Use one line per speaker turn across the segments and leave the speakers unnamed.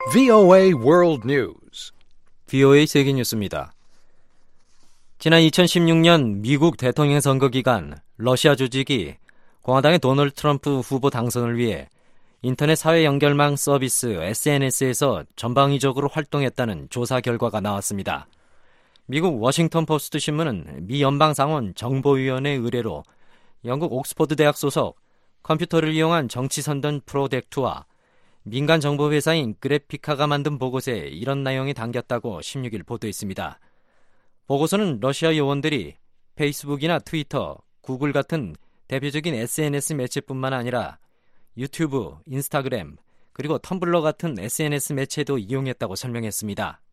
VOA World News.
VOA 세계 뉴스입니다. 지난 2016년 미국 대통령 선거 기간 러시아 조직이 공화당의 도널드 트럼프 후보 당선을 위해 인터넷 사회 연결망 서비스 SNS에서 전방위적으로 활동했다는 조사 결과가 나왔습니다. 미국 워싱턴 포스트 신문은 미 연방상원 정보위원회 의뢰로 영국 옥스퍼드 대학 소속 컴퓨터를 이용한 정치 선전 프로젝트와 민간 정보 회사인 그래피카가 만든 보고서에 이런 내용이 담겼다고 16일 보도했습니다. 보고서는 러시아 요원들이 페이스북이나 트위터, 구글 같은 대표적인 SNS 매체뿐만 아니라 유튜브, 인스타그램, 그리고 텀블러 같은 SNS 매체도 이용했다고 설명했습니다.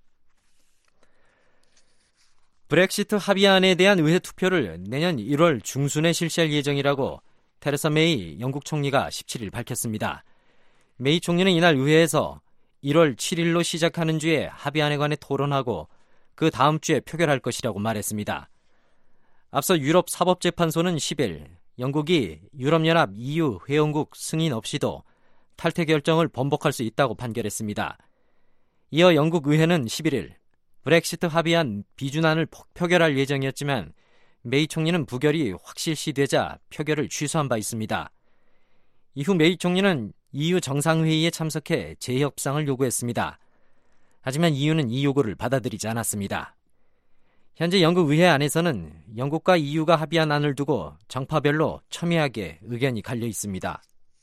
브렉시트 합의안에 대한 의회 투표를 내년 1월 중순에 실시할 예정이라고 테레사 메이 영국 총리가 17일 밝혔습니다. 메이 총리는 이날 의회에서 1월 7일로 시작하는 주에 합의안에 관해 토론하고 그 다음 주에 표결할 것이라고 말했습니다. 앞서 유럽 사법재판소는 10일 영국이 유럽연합 EU 회원국 승인 없이도 탈퇴 결정을 번복할 수 있다고 판결했습니다. 이어 영국 의회는 11일 브렉시트 합의안 비준안을 표결할 예정이었지만 메이 총리는 부결이 확실시되자 표결을 취소한 바 있습니다. 이후 메이 총리는 EU 정상회의에 참석해 재협상을 요구했습니다. 하지만 EU는 이 요구를 받아들이지 않았습니다. 현재 영국 의회 안에서는 영국과 EU가 합의한 안을 두고 정파별로 첨예하게 의견이 갈려 있습니다.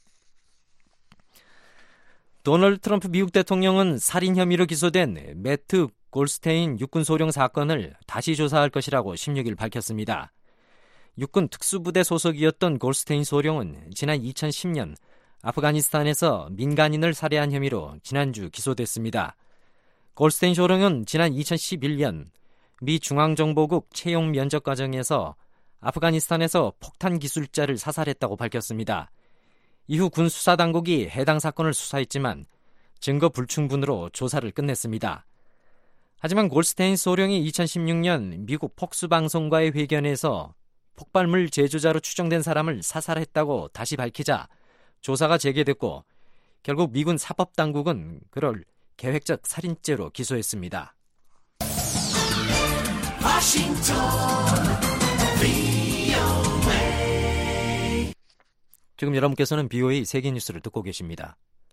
도널드 트럼프 미국 대통령은 살인 혐의로 기소된 매트 골스테인 육군 소령 사건을 다시 조사할 것이라고 16일 밝혔습니다. 육군 특수부대 소속이었던 골스테인 소령은 지난 2010년 아프가니스탄에서 민간인을 살해한 혐의로 지난주 기소됐습니다. 골스테인 소령은 지난 2011년 미 중앙정보국 채용 면접 과정에서 아프가니스탄에서 폭탄 기술자를 사살했다고 밝혔습니다. 이후 군 수사당국이 해당 사건을 수사했지만 증거 불충분으로 조사를 끝냈습니다. 하지만 골스테인 소령이 2016년 미국 폭스방송과의 회견에서 폭발물 제조자로 추정된 사람을 사살했다고 다시 밝히자 조사가 재개됐고 결국 미군 사법당국은 그를 계획적 살인죄로 기소했습니다.
워싱턴 VOA.
지금 여러분께서는 BOA 세계뉴스를 듣고 계십니다.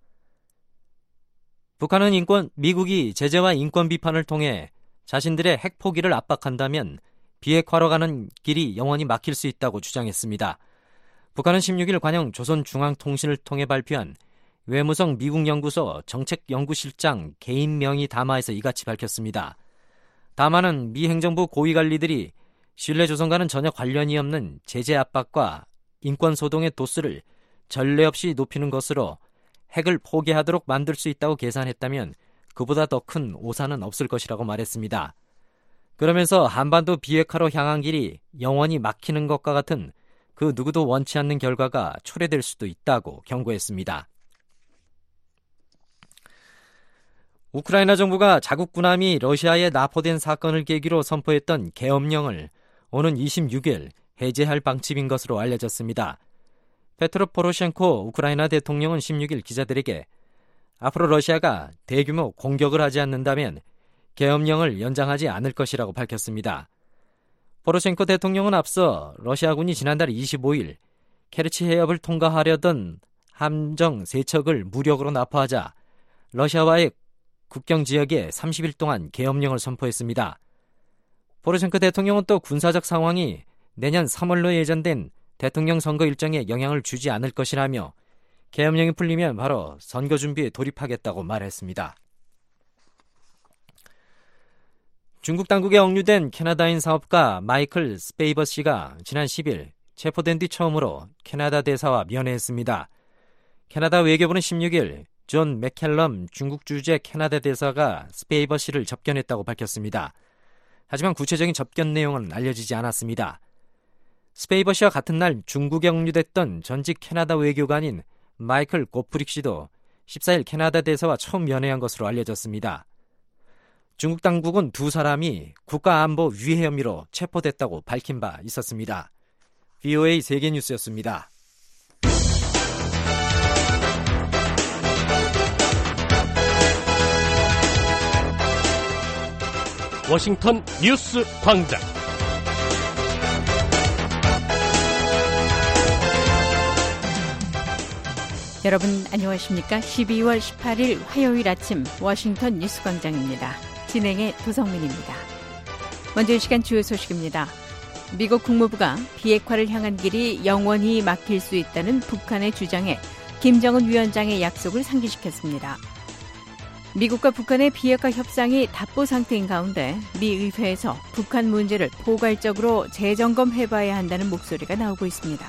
북한은 미국이 제재와 인권 비판을 통해 자신들의 핵 포기를 압박한다면 비핵화로 가는 길이 영원히 막힐 수 있다고 주장했습니다. 북한은 16일 관영 조선중앙통신을 통해 발표한 외무성 미국 연구소 정책연구실장 개인 명의 담화에서 이같이 밝혔습니다. 담화는 미 행정부 고위관리들이 신뢰조선과는 전혀 관련이 없는 제재 압박과 인권 소동의 도수를 전례 없이 높이는 것으로 핵을 포기하도록 만들 수 있다고 계산했다면 그보다 더 큰 오산은 없을 것이라고 말했습니다. 그러면서 한반도 비핵화로 향한 길이 영원히 막히는 것과 같은 그 누구도 원치 않는 결과가 초래될 수도 있다고 경고했습니다. 우크라이나 정부가 자국 군함이 러시아에 납포된 사건을 계기로 선포했던 계엄령을 오는 26일 해제할 방침인 것으로 알려졌습니다. 페트로 포로셴코 우크라이나 대통령은 16일 기자들에게 앞으로 러시아가 대규모 공격을 하지 않는다면 계엄령을 연장하지 않을 것이라고 밝혔습니다. 포로셴코 대통령은 앞서 러시아군이 지난달 25일 케르치 해협을 통과하려던 함정 3척을 무력으로 납포하자 러시아와의 국경 지역에 30일 동안 계엄령을 선포했습니다. 포로셴코 대통령은 또 군사적 상황이 내년 3월로 예정된 대통령 선거 일정에 영향을 주지 않을 것이라며 계엄령이 풀리면 바로 선거 준비에 돌입하겠다고 말했습니다. 중국 당국에 억류된 캐나다인 사업가 마이클 스페이버 씨가 지난 10일 체포된 뒤 처음으로 캐나다 대사와 면회했습니다. 캐나다 외교부는 16일 존 맥켈럼 중국 주재 캐나다 대사가 스페이버 씨를 접견했다고 밝혔습니다. 하지만 구체적인 접견 내용은 알려지지 않았습니다. 스페이버 씨와 같은 날 중국에 억류됐던 전직 캐나다 외교관인 마이클 고프릭 씨도 14일 캐나다 대사와 처음 면회한 것으로 알려졌습니다. 중국 당국은 두 사람이 국가안보 위해 혐의로 체포됐다고 밝힌 바 있었습니다. VOA 세계뉴스였습니다.
워싱턴 뉴스 광장.
여러분 안녕하십니까? 12월 18일 화요일 아침 워싱턴 뉴스 광장입니다. 진행의 도성민입니다. 먼저 이 시간 주요 소식입니다. 미국 국무부가 비핵화를 향한 길이 영원히 막힐 수 있다는 북한의 주장에 김정은 위원장의 약속을 상기시켰습니다. 미국과 북한의 비핵화 협상이 답보 상태인 가운데 미 의회에서 북한 문제를 포괄적으로 재점검해봐야 한다는 목소리가 나오고 있습니다.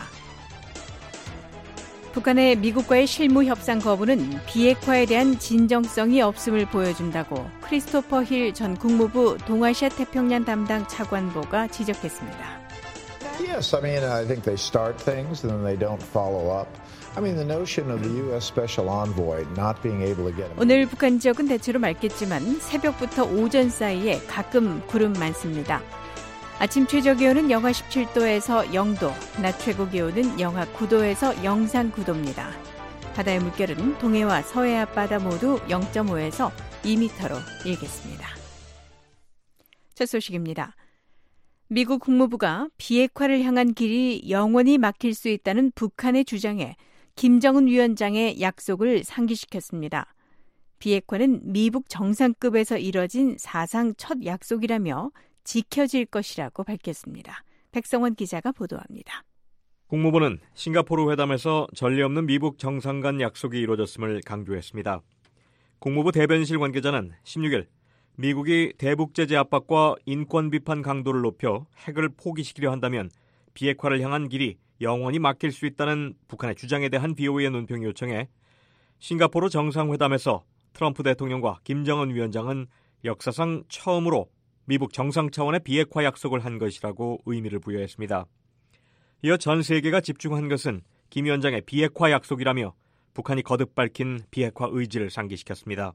북한의 미국과의 실무 협상 거부는 비핵화에 대한 진정성이 없음을 보여준다고 크리스토퍼 힐 전 국무부 동아시아 태평양 담당 차관보가 지적했습니다.
Yes, I think they start things and then they don't follow up. The notion of the U.S. Special Envoy not being able to get.
오늘 북한 지역은 대체로 맑겠지만 새벽부터 오전 사이에 가끔 구름 많습니다. 아침 최저 기온은 영하 17도에서 0도, 낮 최고 기온은 영하 9도에서 영상 9도입니다. 바다의 물결은 동해와 서해 앞바다 모두 0.5에서 2m로 일겠습니다. 첫 소식입니다. 미국 국무부가 비핵화를 향한 길이 영원히 막힐 수 있다는 북한의 주장에 김정은 위원장의 약속을 상기시켰습니다. 비핵화는 미북 정상급에서 이뤄진 사상 첫 약속이라며 지켜질 것이라고 밝혔습니다. 백성원 기자가 보도합니다.
국무부는 싱가포르 회담에서 전례 없는 미북 정상 간 약속이 이루어졌음을 강조했습니다. 국무부 대변실 관계자는 16일 미국이 대북 제재 압박과 인권 비판 강도를 높여 핵을 포기시키려 한다면 비핵화를 향한 길이 영원히 막힐 수 있다는 북한의 주장에 대한 BOA의 논평 요청에 싱가포르 정상회담에서 트럼프 대통령과 김정은 위원장은 역사상 처음으로 미북 정상 차원의 비핵화 약속을 한 것이라고 의미를 부여했습니다. 이어 전 세계가 집중한 것은 김 위원장의 비핵화 약속이라며 북한이 거듭 밝힌 비핵화 의지를 상기시켰습니다.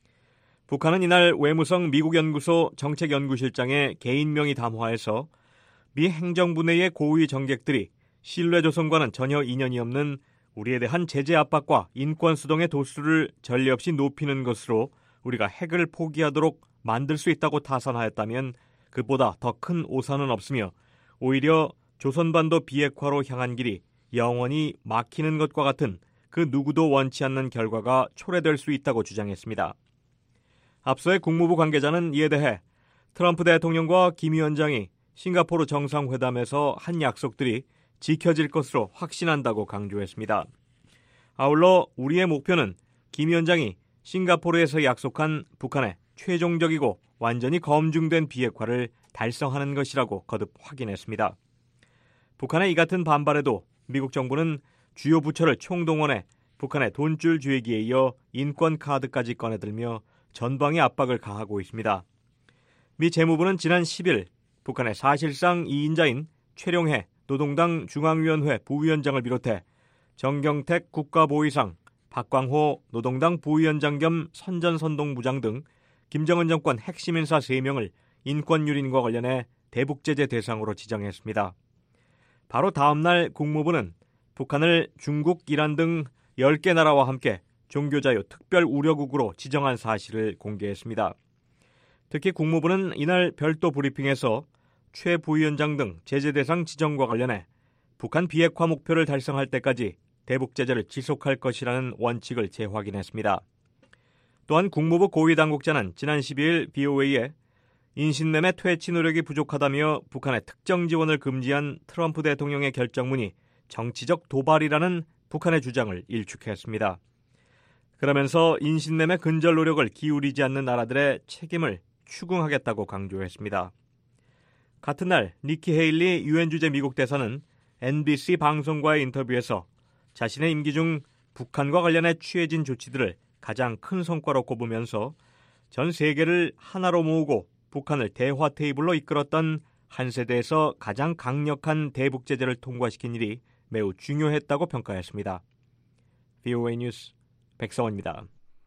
북한은 이날 외무성 미국연구소 정책연구실장의 개인 명의 담화에서 미 행정부 내의 고위 정객들이 신뢰 조성과는 전혀 인연이 없는 우리에 대한 제재 압박과 인권 수동의 도수를 전례 없이 높이는 것으로 우리가 핵을 포기하도록 만들 수 있다고 타선하였다면 그보다 더 큰 오산은 없으며 오히려 조선반도 비핵화로 향한 길이 영원히 막히는 것과 같은 그 누구도 원치 않는 결과가 초래될 수 있다고 주장했습니다. 앞서의 국무부 관계자는 이에 대해 트럼프 대통령과 김 위원장이 싱가포르 정상회담에서 한 약속들이 지켜질 것으로 확신한다고 강조했습니다. 아울러 우리의 목표는 김 위원장이 싱가포르에서 약속한 북한의 최종적이고 완전히 검증된 비핵화를 달성하는 것이라고 거듭 확인했습니다. 북한의 이 같은 반발에도 미국 정부는 주요 부처를 총동원해 북한의 돈줄 쥐기에 이어 인권 카드까지 꺼내들며 전방에 압박을 가하고 있습니다. 미 재무부는 지난 10일 북한의 사실상 2인자인 최룡해 노동당 중앙위원회 부위원장을 비롯해 정경택 국가보위상, 박광호 노동당 부위원장 겸 선전선동부장 등 김정은 정권 핵심 인사 3명을 인권유린과 관련해 대북제재 대상으로 지정했습니다. 바로 다음 날 국무부는 북한을 중국, 이란 등 10개 나라와 함께 종교자유 특별 우려국으로 지정한 사실을 공개했습니다. 특히 국무부는 이날 별도 브리핑에서 최 부위원장 등 제재 대상 지정과 관련해 북한 비핵화 목표를 달성할 때까지 대북 제재를 지속할 것이라는 원칙을 재확인했습니다. 또한 국무부 고위 당국자는 지난 12일 BOA에 인신내매 퇴치 노력이 부족하다며 북한의 특정 지원을 금지한 트럼프 대통령의 결정문이 정치적 도발이라는 북한의 주장을 일축했습니다. 그러면서 인신내매 근절 노력을 기울이지 않는 나라들의 책임을 추궁하겠다고 강조했습니다. 같은 날 니키 헤일리 유엔 주재 미국 대사는 NBC 방송과의 인터뷰에서 자신의 임기 중 북한과 관련해 취해진 조치들을 가장 큰 성과로 꼽으면서 전 세계를 하나로 모으고 북한을 대화 테이블로 이끌었던 한 세대에서 가장 강력한 대북 제재를 통과시킨 일이 매우 중요했다고 평가했습니다. VOA 뉴스 백성원입니다.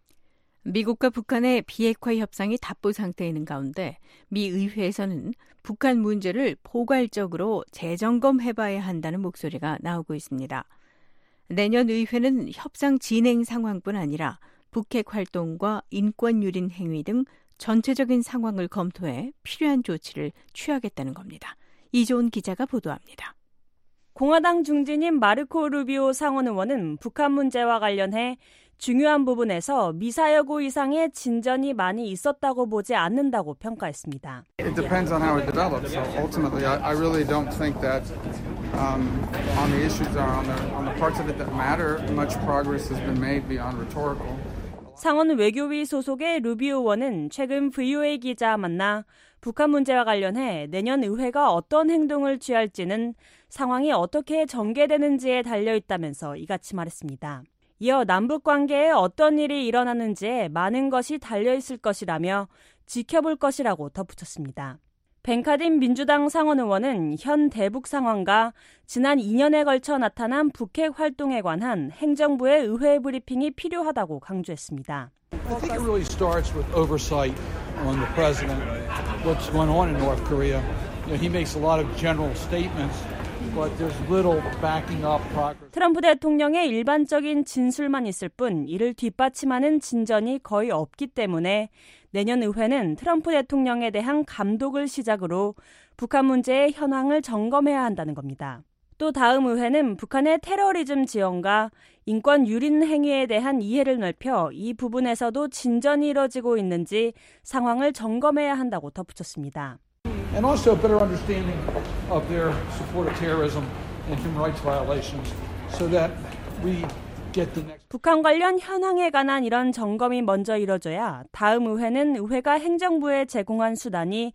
미국과 북한의 비핵화 협상이 답보 상태에 있는 가운데 미 의회에서는 북한 문제를 포괄적으로 재점검해봐야 한다는 목소리가 나오고 있습니다. 내년 의회는 협상 진행 상황뿐 아니라 북핵 활동과 인권 유린 행위 등 전체적인 상황을 검토해 필요한 조치를 취하겠다는 겁니다. 이조은 기자가 보도합니다.
공화당 중진인 마르코 루비오 상원 의원은 북한 문제와 관련해 중요한 부분에서 미사여구 이상의 진전이 많이 있었다고 보지 않는다고 평가했습니다.
It depends on how it develops. So ultimately, I really don't think that on the issues on the parts of it that matter, much progress has been made beyond rhetorical.
상원 외교위 소속의 루비오 의원은 최근 VOA 기자와 만나 북한 문제와 관련해 내년 의회가 어떤 행동을 취할지는 상황이 어떻게 전개되는지에 달려있다면서 이같이 말했습니다. 이어 남북 관계에 어떤 일이 일어나는지에 많은 것이 달려있을 것이라며 지켜볼 것이라고 덧붙였습니다. 벤카딘 민주당 상원 의원은 현 대북 상황과 지난 2년에 걸쳐 나타난 북핵 활동에 관한 행정부의 의회 브리핑이 필요하다고 강조했습니다.
I think it really starts with oversight on the president, what's going on in North Korea. You know, he makes a lot of general statements. But there's little backing up progress.
트럼프 대통령의 일반적인 진술만 있을 뿐 이를 뒷받침하는 진전이 거의 없기 때문에 내년 의회는 트럼프 대통령에 대한 감독을 시작으로 북한 문제의 현황을 점검해야 한다는 겁니다. 또 다음 의회는 북한의 테러리즘 지원과 인권 유린 행위에 대한 이해를 넓혀 이 부분에서도 진전이 이뤄지고 있는지 상황을 점검해야 한다고 덧붙였습니다.
And also a better understanding of their support of terrorism and human rights violations so that we get the next.
북한 관련 현황에 관한 이런 점검이 먼저 이뤄져야 다음 의회는 의회가 행정부에 제공한 수단이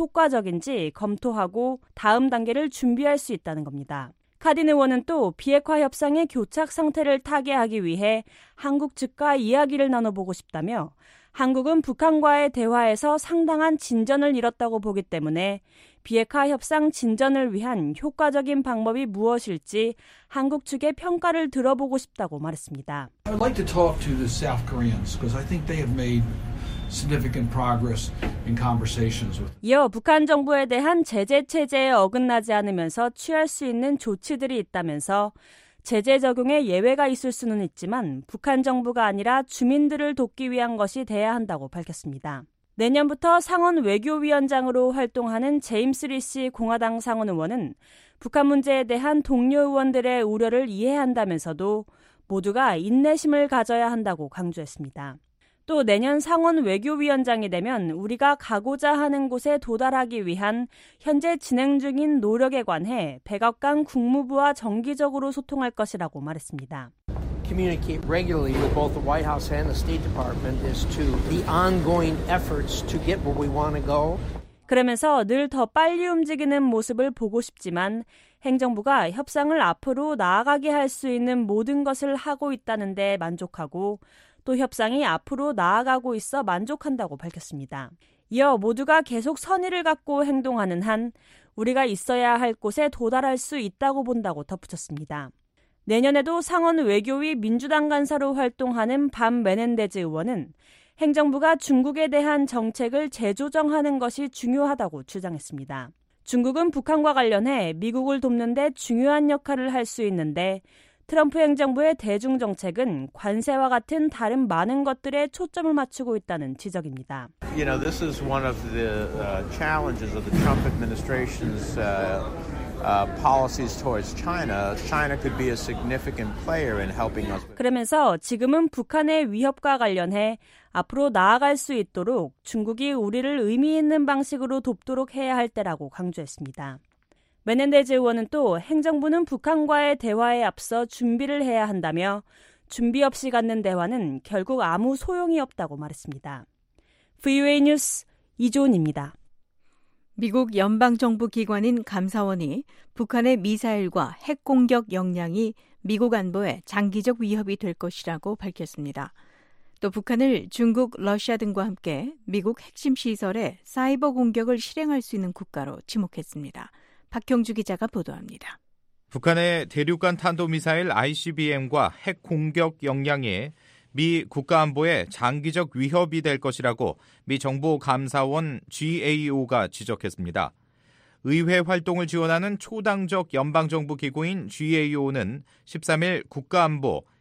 효과적인지 검토하고 다음 단계를 준비할 수 있다는 겁니다. 카딘 의원은 또 비핵화 협상의 교착 상태를 타개하기 위해 한국 측과 이야기를 나눠보고 싶다며 한국은 북한과의 대화에서 상당한 진전을 이뤘다고 보기 때문에 비핵화 협상 진전을 위한 효과적인 방법이 무엇일지 한국 측의 평가를 들어보고 싶다고 말했습니다.
I'd like to talk to the South Koreans because I think they have made significant progress in conversations with.
이어 북한 정부에 대한 제재 체제에 어긋나지 않으면서 취할 수 있는 조치들이 있다면서 제재 적용에 예외가 있을 수는 있지만 북한 정부가 아니라 주민들을 돕기 위한 것이 돼야 한다고 밝혔습니다. 내년부터 상원 외교위원장으로 활동하는 제임스 리시 공화당 상원 의원은 북한 문제에 대한 동료 의원들의 우려를 이해한다면서도 모두가 인내심을 가져야 한다고 강조했습니다. 또 내년 상원 외교위원장이 되면 우리가 가고자 하는 곳에 도달하기 위한 현재 진행 중인 노력에 관해 백악관 국무부와 정기적으로 소통할 것이라고 말했습니다.
Communicate regularly with both the White House and the State Department as to the ongoing efforts to get where we want to go.
그러면서 늘 더 빨리 움직이는 모습을 보고 싶지만 행정부가 협상을 앞으로 나아가게 할 수 있는 모든 것을 하고 있다는 데 만족하고 또 협상이 앞으로 나아가고 있어 만족한다고 밝혔습니다. 이어 모두가 계속 선의를 갖고 행동하는 한 우리가 있어야 할 곳에 도달할 수 있다고 본다고 덧붙였습니다. 내년에도 상원 외교위 민주당 간사로 활동하는 밤 메넨데즈 의원은 행정부가 중국에 대한 정책을 재조정하는 것이 중요하다고 주장했습니다. 중국은 북한과 관련해 미국을 돕는 데 중요한 역할을 할 수 있는데 트럼프 행정부의 대중정책은 관세와 같은 다른 많은 것들에 초점을 맞추고 있다는 지적입니다.
You know, this is one of the challenges of the Trump administration's policies towards China. China could be a significant player in helping us.
그러면서 지금은 북한의 위협과 관련해 앞으로 나아갈 수 있도록 중국이 우리를 의미 있는 방식으로 돕도록 해야 할 때라고 강조했습니다. 메넨데즈 의원은 또 행정부는 북한과의 대화에 앞서 준비를 해야 한다며 준비 없이 갖는 대화는 결국 아무 소용이 없다고 말했습니다. VOA 뉴스 이조은입니다.
미국 연방정부 기관인 감사원이 북한의 미사일과 핵 공격 역량이 미국 안보에 장기적 위협이 될 것이라고 밝혔습니다. 또 북한을 중국, 러시아 등과 함께 미국 핵심 시설에 사이버 공격을 실행할 수 있는 국가로 지목했습니다. 박형주 기자가 보도합니다.
북한의 대륙간 탄도미사일 ICBM과 핵 공격 역량이 미 국가안보에 장기적 위협이 될 것이라고 미 정보감사원 GAO가 지적했습니다. 의회 활동을 지원하는 초당적 연방정부 기구인 GAO는 13일 국가안보,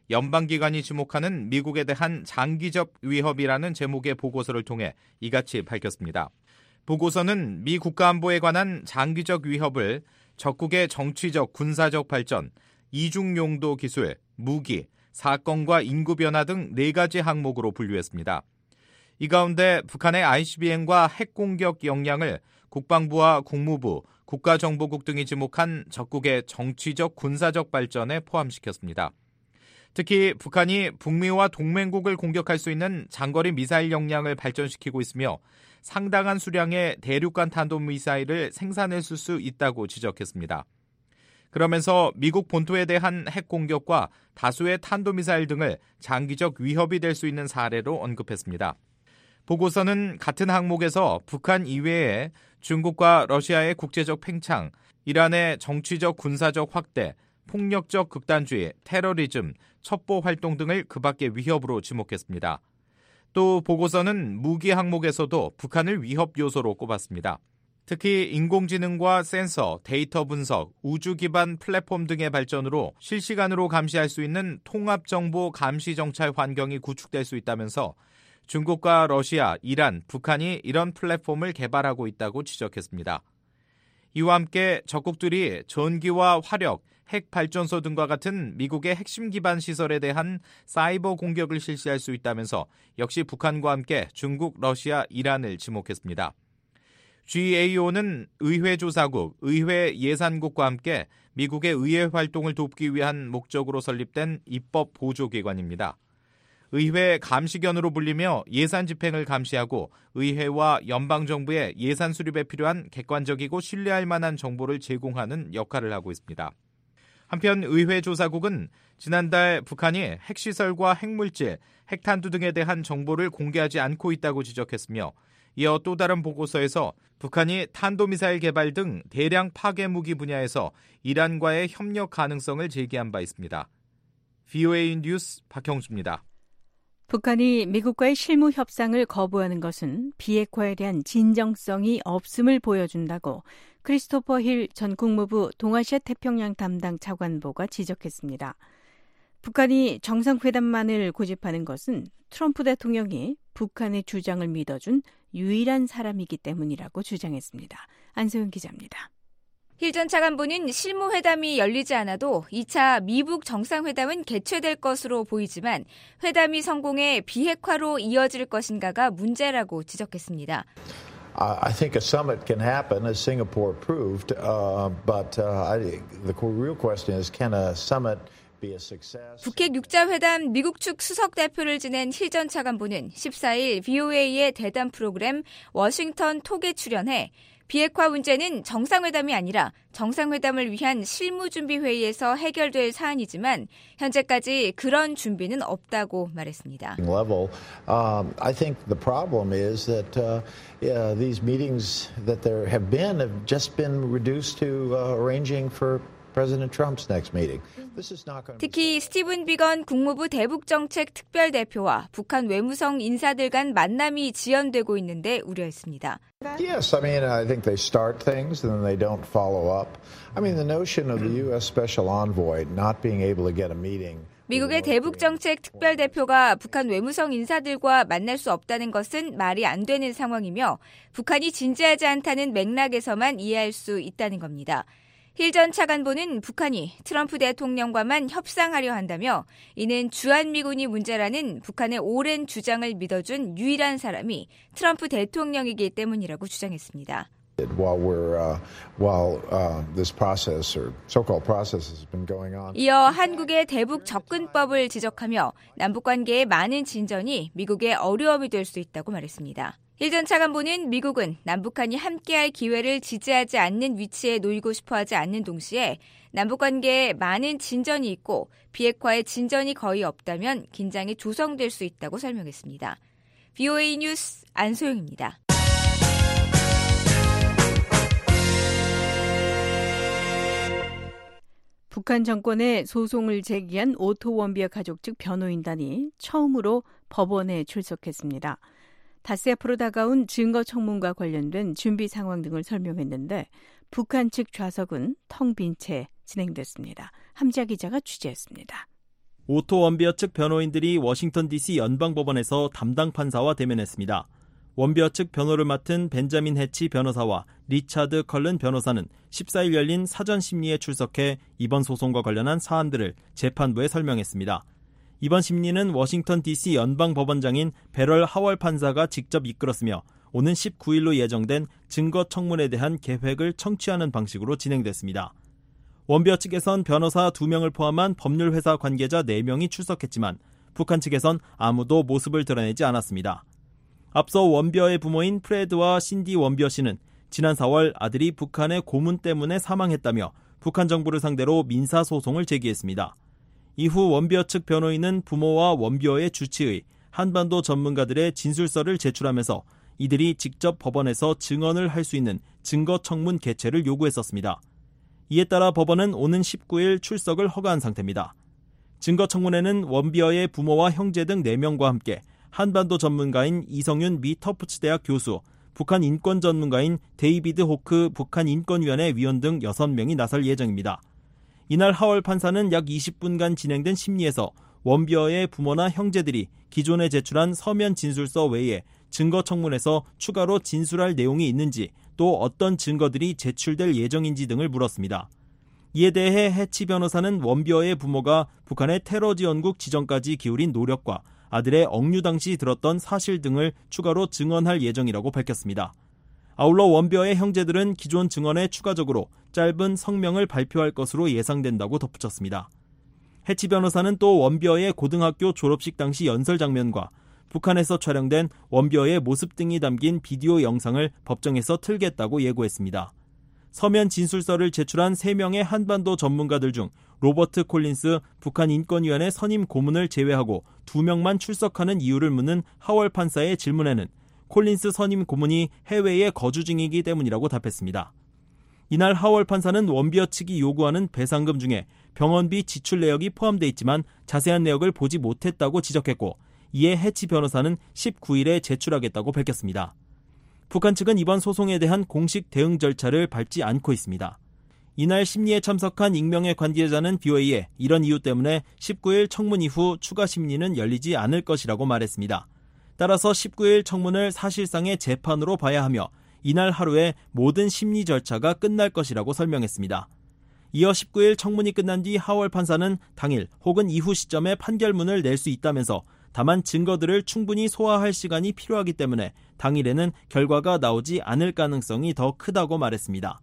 연방기관이 지목하는 미국에 대한 장기적 위협이라는 제목의 보고서를 통해 이같이 밝혔습니다. 보고서는 미 국가안보에 관한 장기적 위협을 적국의 정치적, 군사적 발전, 이중용도 기술, 무기, 사건과 인구 변화 등 4가지 항목으로 분류했습니다. 이 가운데 북한의 ICBM과 핵공격 역량을 국방부와 국무부, 국가정보국 등이 지목한 적국의 정치적, 군사적 발전에 포함시켰습니다. 특히 북한이 북미와 동맹국을 공격할 수 있는 장거리 미사일 역량을 발전시키고 있으며 상당한 수량의 대륙간 탄도미사일을 생산했을 수 있다고 지적했습니다. 그러면서 미국 본토에 대한 핵공격과 다수의 탄도미사일 등을 장기적 위협이 될 수 있는 사례로 언급했습니다. 보고서는 같은 항목에서 북한 이외에 중국과 러시아의 국제적 팽창, 이란의 정치적 군사적 확대, 폭력적 극단주의, 테러리즘, 첩보 활동 등을 그 밖의 위협으로 지목했습니다. 또 보고서는 무기 항목에서도 북한을 위협 요소로 꼽았습니다. 특히 인공지능과 센서, 데이터 분석, 우주 기반 플랫폼 등의 발전으로 실시간으로 감시할 수 있는 통합정보 감시 정찰 환경이 구축될 수 있다면서 중국과 러시아, 이란, 북한이 이런 플랫폼을 개발하고 있다고 지적했습니다. 이와 함께 적국들이 전기와 화력, 핵발전소 등과 같은 미국의 핵심 기반 시설에 대한 사이버 공격을 실시할 수 있다면서 역시 북한과 함께 중국, 러시아, 이란을 지목했습니다. GAO는 의회조사국, 의회 예산국과 함께 미국의 의회 활동을 돕기 위한 목적으로 설립된 입법 보조기관입니다. 의회 감시견으로 불리며 예산 집행을 감시하고 의회와 연방정부의 예산 수립에 필요한 객관적이고 신뢰할 만한 정보를 제공하는 역할을 하고 있습니다. 한편 의회조사국은 지난달 북한이 핵시설과 핵물질, 핵탄두 등에 대한 정보를 공개하지 않고 있다고 지적했으며 이어 또 다른 보고서에서 북한이 탄도미사일 개발 등 대량 파괴 무기 분야에서 이란과의 협력 가능성을 제기한 바 있습니다. VOA 뉴스 박형수입니다.
북한이 미국과의 실무 협상을 거부하는 것은 비핵화에 대한 진정성이 없음을 보여준다고 크리스토퍼 힐 전 국무부 동아시아 태평양 담당 차관보가 지적했습니다. 북한이 정상회담만을 고집하는 것은 트럼프 대통령이 북한의 주장을 믿어준 유일한 사람이기 때문이라고 주장했습니다. 안소영 기자입니다.
힐 전 차관보는 실무회담이 열리지 않아도 2차 미북 정상회담은 개최될 것으로 보이지만 회담이 성공해 비핵화로 이어질 것인가가 문제라고 지적했습니다.
I think a summit can happen, as Singapore proved, but the real question is, can a summit be a success?
북핵 6자 회담 미국 측 수석 대표를 지낸 힐 전 차관보는 14일 VOA의 대담 프로그램 워싱턴 톡에 출연해 비핵화 문제는 정상회담이 아니라 정상회담을 위한 실무준비회의에서 해결될 사안이지만 현재까지 그런 준비는 없다고 말했습니다.
I think the problem is that these meetings that there have just been reduced to arranging for President Trump's next meeting.
특히 스티븐 비건 국무부 대북정책 특별대표와 북한 외무성 인사들 간 만남이 지연되고 있는데 우려했습니다.
Yes, I think they start things and then they don't follow up. The notion of the U.S. Special Envoy not being able to get a meeting.
미국의 대북정책 특별대표가 북한 외무성 인사들과 만날 수 없다는 것은 말이 안 되는 상황이며 북한이 진지하지 않다는 맥락에서만 이해할 수 있다는 겁니다. 힐 전 차관보는 북한이 트럼프 대통령과만 협상하려 한다며 이는 주한미군이 문제라는 북한의 오랜 주장을 믿어준 유일한 사람이 트럼프 대통령이기 때문이라고 주장했습니다. 이어 한국의 대북 접근법을 지적하며 남북관계의 많은 진전이 미국의 어려움이 될 수 있다고 말했습니다. 힐 전 차관보는 미국은 남북한이 함께할 기회를 지지하지 않는 위치에 놓이고 싶어하지 않는 동시에 남북관계에 많은 진전이 있고 비핵화의 진전이 거의 없다면 긴장이 조성될 수 있다고 설명했습니다. VOA 뉴스 안소영입니다.
북한 정권에 소송을 제기한 오토 원비어 가족 측 변호인단이 처음으로 법원에 출석했습니다. 닷새 앞으로 다가온 증거 청문과 관련된 준비 상황 등을 설명했는데 북한 측 좌석은 텅 빈 채 진행됐습니다. 함지아 기자가 취재했습니다.
오토 원비어 측 변호인들이 워싱턴 DC 연방법원에서 담당 판사와 대면했습니다. 원비어 측 변호를 맡은 벤자민 해치 변호사와 리차드 컬른 변호사는 14일 열린 사전 심리에 출석해 이번 소송과 관련한 사안들을 재판부에 설명했습니다. 이번 심리는 워싱턴 DC 연방법원장인 베럴 하월 판사가 직접 이끌었으며 오는 19일로 예정된 증거 청문에 대한 계획을 청취하는 방식으로 진행됐습니다. 원비어 측에선 변호사 2명을 포함한 법률회사 관계자 4명이 출석했지만 북한 측에선 아무도 모습을 드러내지 않았습니다. 앞서 원비어의 부모인 프레드와 신디 원비어 씨는 지난 4월 아들이 북한의 고문 때문에 사망했다며 북한 정부를 상대로 민사소송을 제기했습니다. 이후 원비어 측 변호인은 부모와 원비어의 주치의, 한반도 전문가들의 진술서를 제출하면서 이들이 직접 법원에서 증언을 할 수 있는 증거 청문 개최를 요구했었습니다. 이에 따라 법원은 오는 19일 출석을 허가한 상태입니다. 증거 청문회는 원비어의 부모와 형제 등 4명과 함께 한반도 전문가인 이성윤 미 터프츠 대학 교수, 북한 인권 전문가인 데이비드 호크 북한인권위원회 위원 등 6명이 나설 예정입니다. 이날 하월 판사는 약 20분간 진행된 심리에서 원비어의 부모나 형제들이 기존에 제출한 서면 진술서 외에 증거 청문에서 추가로 진술할 내용이 있는지 또 어떤 증거들이 제출될 예정인지 등을 물었습니다. 이에 대해 해치 변호사는 원비어의 부모가 북한의 테러 지원국 지정까지 기울인 노력과 아들의 억류 당시 들었던 사실 등을 추가로 증언할 예정이라고 밝혔습니다. 아울러 원비어의 형제들은 기존 증언에 추가적으로 짧은 성명을 발표할 것으로 예상된다고 덧붙였습니다. 해치 변호사는 또 원비어의 고등학교 졸업식 당시 연설 장면과 북한에서 촬영된 원비어의 모습 등이 담긴 비디오 영상을 법정에서 틀겠다고 예고했습니다. 서면 진술서를 제출한 3명의 한반도 전문가들 중 로버트 콜린스 북한인권위원회 선임 고문을 제외하고 2명만 출석하는 이유를 묻는 하월 판사의 질문에는 콜린스 선임 고문이 해외에 거주 중이기 때문이라고 답했습니다. 이날 하월 판사는 원비어 측이 요구하는 배상금 중에 병원비 지출 내역이 포함되어 있지만 자세한 내역을 보지 못했다고 지적했고 이에 해치 변호사는 19일에 제출하겠다고 밝혔습니다. 북한 측은 이번 소송에 대한 공식 대응 절차를 밟지 않고 있습니다. 이날 심리에 참석한 익명의 관계자는 BOA에 이런 이유 때문에 19일 청문 이후 추가 심리는 열리지 않을 것이라고 말했습니다. 따라서 19일 청문을 사실상의 재판으로 봐야 하며 이날 하루에 모든 심리 절차가 끝날 것이라고 설명했습니다. 이어 19일 청문이 끝난 뒤 하월 판사는 당일 혹은 이후 시점에 판결문을 낼 수 있다면서 다만 증거들을 충분히 소화할 시간이 필요하기 때문에 당일에는 결과가 나오지 않을 가능성이 더 크다고 말했습니다.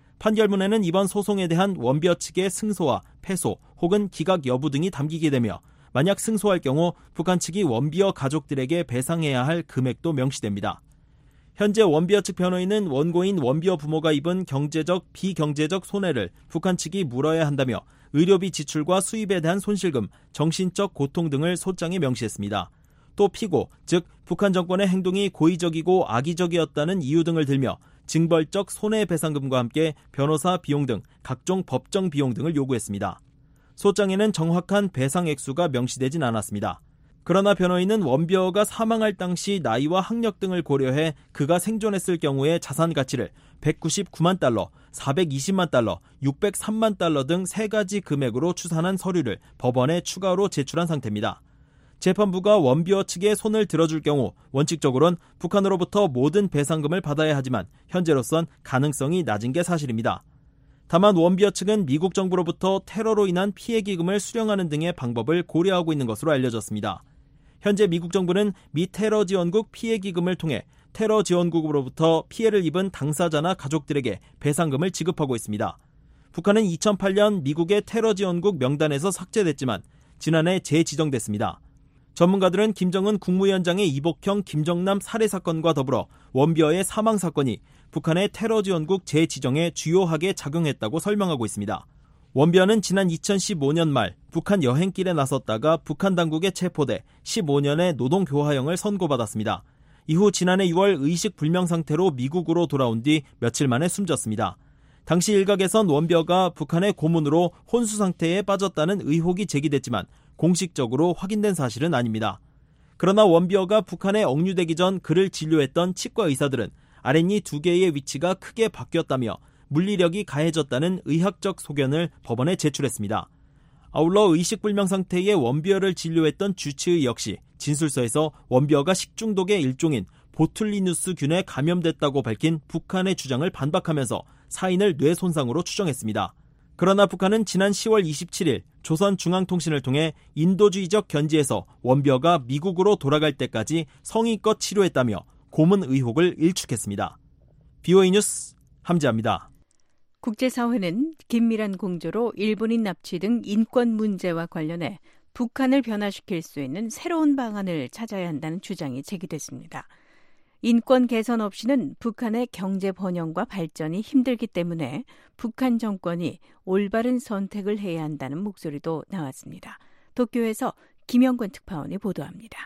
판결문에는 이번 소송에 대한 원비어 측의 승소와 패소 혹은 기각 여부 등이 담기게 되며 만약 승소할 경우 북한 측이 원비어 가족들에게 배상해야 할 금액도 명시됩니다. 현재 원비어 측 변호인은 원고인 원비어 부모가 입은 경제적, 비경제적 손해를 북한 측이 물어야 한다며 의료비 지출과 수입에 대한 손실금, 정신적 고통 등을 소장에 명시했습니다. 또 피고, 즉 북한 정권의 행동이 고의적이고 악의적이었다는 이유 등을 들며 징벌적 손해배상금과 함께 변호사 비용 등 각종 법정 비용 등을 요구했습니다. 소장에는 정확한 배상 액수가 명시되진 않았습니다. 그러나 변호인은 원비어가 사망할 당시 나이와 학력 등을 고려해 그가 생존했을 경우의 자산 가치를 199만 달러, 420만 달러, 603만 달러 등 3가지 금액으로 추산한 서류를 법원에 추가로 제출한 상태입니다. 재판부가 원비어 측의 손을 들어줄 경우 원칙적으로는 북한으로부터 모든 배상금을 받아야 하지만 현재로선 가능성이 낮은 게 사실입니다. 다만 원비어 측은 미국 정부로부터 테러로 인한 피해 기금을 수령하는 등의 방법을 고려하고 있는 것으로 알려졌습니다. 현재 미국 정부는 미 테러 지원국 피해 기금을 통해 테러 지원국으로부터 피해를 입은 당사자나 가족들에게 배상금을 지급하고 있습니다. 북한은 2008년 미국의 테러 지원국 명단에서 삭제됐지만 지난해 재지정됐습니다. 전문가들은 김정은 국무위원장의 이복형 김정남 살해 사건과 더불어 원비어의 사망 사건이 북한의 테러 지원국 재지정에 주요하게 작용했다고 설명하고 있습니다. 원비어는 지난 2015년 말 북한 여행길에 나섰다가 북한 당국에 체포돼 15년의 노동교화형을 선고받았습니다. 이후 지난해 6월 의식불명 상태로 미국으로 돌아온 뒤 며칠 만에 숨졌습니다. 당시 일각에선 원비어가 북한의 고문으로 혼수 상태에 빠졌다는 의혹이 제기됐지만 공식적으로 확인된 사실은 아닙니다. 그러나 원비어가 북한에 억류되기 전 그를 진료했던 치과 의사들은 아랫니 2개의 위치가 크게 바뀌었다며 물리력이 가해졌다는 의학적 소견을 법원에 제출했습니다. 아울러 의식불명 상태의 원비어를 진료했던 주치의 역시 진술서에서 원비어가 식중독의 일종인 보툴리누스균에 감염됐다고 밝힌 북한의 주장을 반박하면서 사인을 뇌 손상으로 추정했습니다. 그러나 북한은 지난 10월 27일 조선중앙통신을 통해 인도주의적 견지에서 원비어가 미국으로 돌아갈 때까지 성의껏 치료했다며 고문 의혹을 일축했습니다. BOA 뉴스 함지아입니다.
국제사회는 긴밀한 공조로 일본인 납치 등 인권 문제와 관련해 북한을 변화시킬 수 있는 새로운 방안을 찾아야 한다는 주장이 제기됐습니다. 인권 개선 없이는 북한의 경제 번영과 발전이 힘들기 때문에 북한 정권이 올바른 선택을 해야 한다는 목소리도 나왔습니다. 도쿄에서 김영권 특파원이 보도합니다.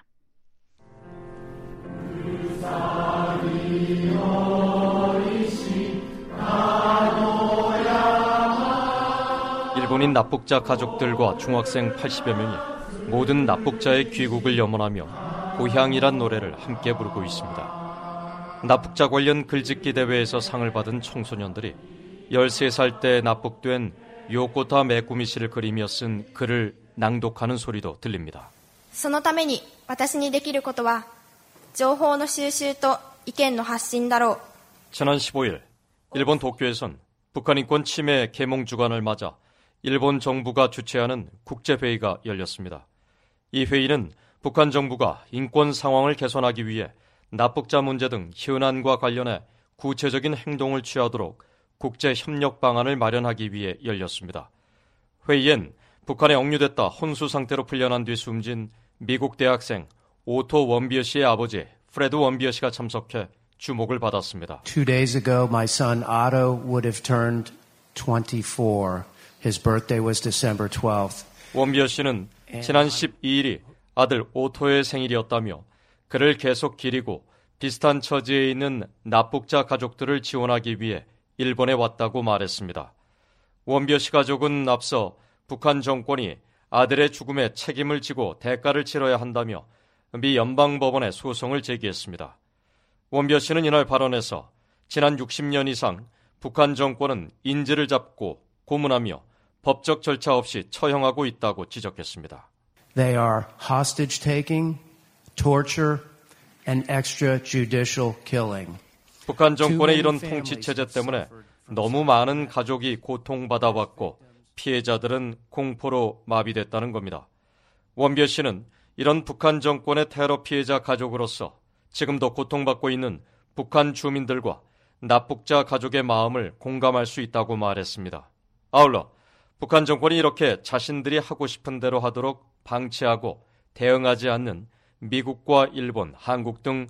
일본인 납북자 가족들과 중학생 80여 명이 모든 납북자의 귀국을 염원하며 고향이란 노래를 함께 부르고 있습니다. 납북자 관련 글짓기 대회에서 상을 받은 청소년들이 13살 때 납북된 요코타 메구미 씨를 그리며 쓴 글을 낭독하는 소리도 들립니다.
そのために私にできることは情報の収集と意見の発信だろう.
지난 15일 일본 도쿄에선 북한 인권 침해 계몽 주간을 맞아 일본 정부가 주최하는 국제회의가 열렸습니다. 이 회의는 북한 정부가 인권 상황을 개선하기 위해 납북자 문제 등 현안과 관련해 구체적인 행동을 취하도록 국제협력 방안을 마련하기 위해 열렸습니다. 회의엔 북한에 억류됐다 혼수 상태로 풀려난 뒤 숨진 미국 대학생 오토 원비어 씨의 아버지 프레드 원비어 씨가 참석해 주목을 받았습니다.
2 days ago, my son Otto would have turned 24. His birthday was December 12th.
원비어 씨는 지난 12일이 아들 오토의 생일이었다며 그를 계속 기리고 비슷한 처지에 있는 납북자 가족들을 지원하기 위해 일본에 왔다고 말했습니다. 원비어 씨 가족은 앞서 북한 정권이 아들의 죽음에 책임을 지고 대가를 치러야 한다며 미 연방법원에 소송을 제기했습니다. 원비어 씨는 이날 발언에서 지난 60년 이상 북한 정권은 인질을 잡고 고문하며 법적 절차 없이 처형하고 있다고 지적했습니다.
They are hostage taking, torture, and extrajudicial killing.
북한 정권의 이런 통치 체제 때문에 너무 많은 가족이 고통받아왔고 피해자들은 공포로 마비됐다는 겁니다. 원비어 씨는 이런 북한 정권의 테러 피해자 가족으로서 지금도 고통받고 있는 북한 주민들과 납북자 가족의 마음을 공감할 수 있다고 말했습니다. 아울러 북한 정권이 이렇게 자신들이 하고 싶은 대로 하도록 방치하고 대응하지 않는 미국과 일본, 한국 등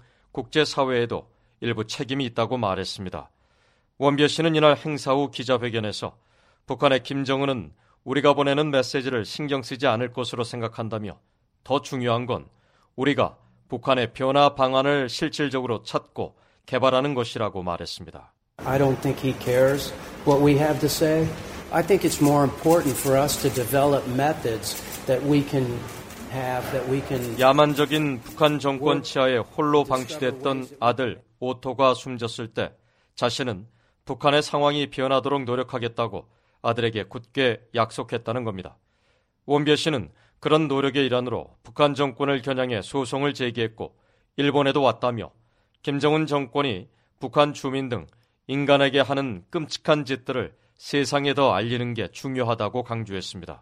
국제사회에도 일부 책임이 있다고 말했습니다. 원비어 씨는 이날 행사 후 기자회견에서 북한의 김정은은 우리가 보내는 메시지를 신경 쓰지 않을 것으로 생각한다며 더 중요한 건 우리가 북한의 변화 방안을 실질적으로 찾고 개발하는 것이라고 말했습니다.
I don't think he cares what we have to say. I think it's more important for us to develop methods that we can have, that we can.
야만적인 북한 정권 치하에 홀로 방치됐던 아들 오토가 숨졌을 때 자신은 북한의 상황이 변하도록 노력하겠다고 아들에게 굳게 약속했다는 겁니다. 원비어 씨는 그런 노력의 일환으로 북한 정권을 겨냥해 소송을 제기했고 일본에도 왔다며 김정은 정권이 북한 주민 등 인간에게 하는 끔찍한 짓들을 세상에 더 알리는 게 중요하다고 강조했습니다.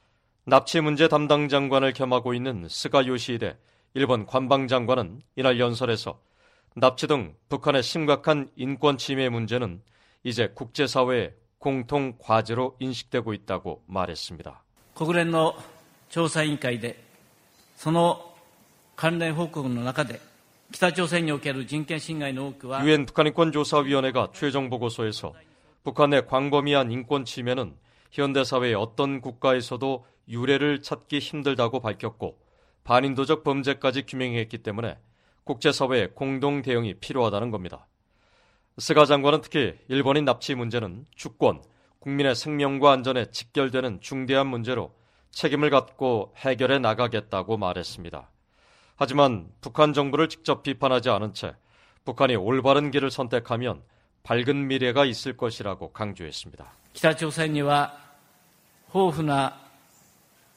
납치 문제 담당 장관을 겸하고 있는 스가 요시히데 일본 관방장관은 이날 연설에서 납치 등 북한의 심각한 인권 침해 문제는 이제 국제사회의 공통 과제로 인식되고 있다고 말했습니다.
国連の調査委員会でその関連報告の中で北朝鮮における人権侵害の多くは
유엔 북한인권조사위원회가 최종 보고서에서 북한의 광범위한 인권 침해는 현대사회의 어떤 국가에서도 유례를 찾기 힘들다고 밝혔고 반인도적 범죄까지 규명했기 때문에 국제사회의 공동 대응이 필요하다는 겁니다. 스가 장관은 특히 일본인 납치 문제는 주권, 국민의 생명과 안전에 직결되는 중대한 문제로 책임을 갖고 해결해 나가겠다고 말했습니다. 하지만 북한 정부를 직접 비판하지 않은 채 북한이 올바른 길을 선택하면 밝은 미래가 있을 것이라고 강조했습니다.
北朝鮮には豊富な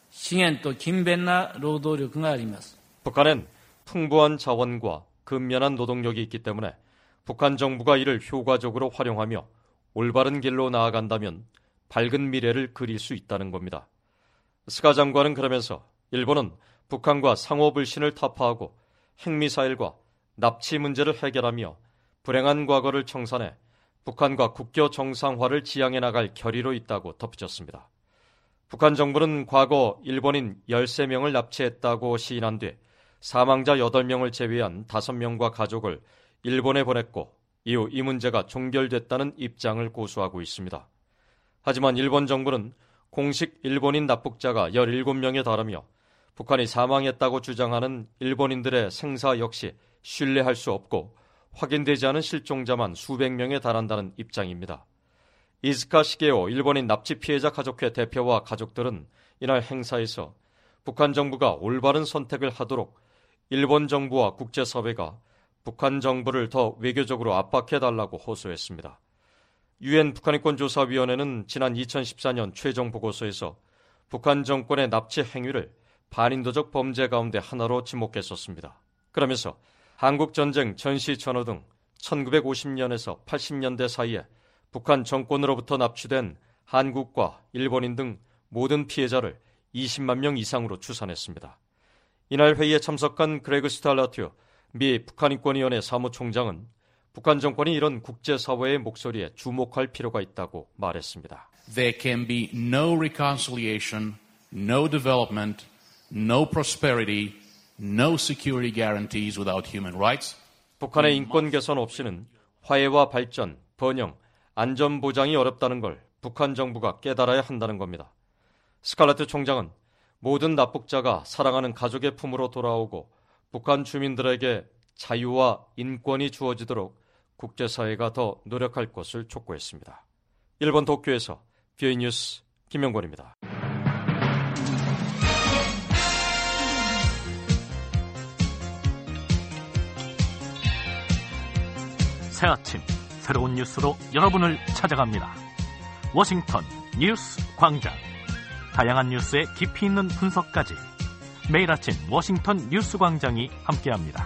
資源と勤勉な労働力があります。
북한엔 풍부한 자원과 근면한 노동력이 있기 때문에 북한 정부가 이를 효과적으로 활용하며 올바른 길로 나아간다면 밝은 미래를 그릴 수 있다는 겁니다. 스가 장관은 그러면서 일본은 북한과 상호 불신을 타파하고 핵미사일과 납치 문제를 해결하며 불행한 과거를 청산해 북한과 국교 정상화를 지향해 나갈 결의로 있다고 덧붙였습니다. 북한 정부는 과거 일본인 13명을 납치했다고 시인한 뒤 사망자 8명을 제외한 5명과 가족을 일본에 보냈고 이후 이 문제가 종결됐다는 입장을 고수하고 있습니다. 하지만 일본 정부는 공식 일본인 납북자가 17명에 달하며 북한이 사망했다고 주장하는 일본인들의 생사 역시 신뢰할 수 없고 확인되지 않은 실종자만 수백 명에 달한다는 입장입니다. 이즈카 시게오 일본인 납치 피해자 가족회 대표와 가족들은 이날 행사에서 북한 정부가 올바른 선택을 하도록 일본 정부와 국제사회가 북한 정부를 더 외교적으로 압박해달라고 호소했습니다. 유엔 북한인권조사위원회는 지난 2014년 최종 보고서에서 북한 정권의 납치 행위를 반인도적 범죄 가운데 하나로 지목했었습니다. 그러면서 한국전쟁 전시천호 등 1950년에서 80년대 사이에 북한 정권으로부터 납치된 한국과 일본인 등 모든 피해자를 20만 명 이상으로 추산했습니다. 이날 회의에 참석한 그레그 스탈라튜 미 북한인권위원회 사무총장은 북한 정권이 이런 국제사회의 목소리에 주목할 필요가 있다고 말했습니다.
There can be no reconciliation, no development, no prosperity, no security guarantees without human rights.
북한의 인권 개선 없이는 화해와 발전, 번영, 안전 보장이 어렵다는 걸 북한 정부가 깨달아야 한다는 겁니다. 스칼라트 총장은 모든 납북자가 사랑하는 가족의 품으로 돌아오고 북한 주민들에게 자유와 인권이 주어지도록 국제사회가 더 노력할 것을 촉구했습니다. 일본 도쿄에서 BOE 뉴스 김영권입니다.
새 아침 새로운 뉴스로 여러분을 찾아갑니다. 워싱턴 뉴스 광장. 다양한 뉴스의 깊이 있는 분석까지 매일 아침 워싱턴 뉴스 광장이 함께합니다.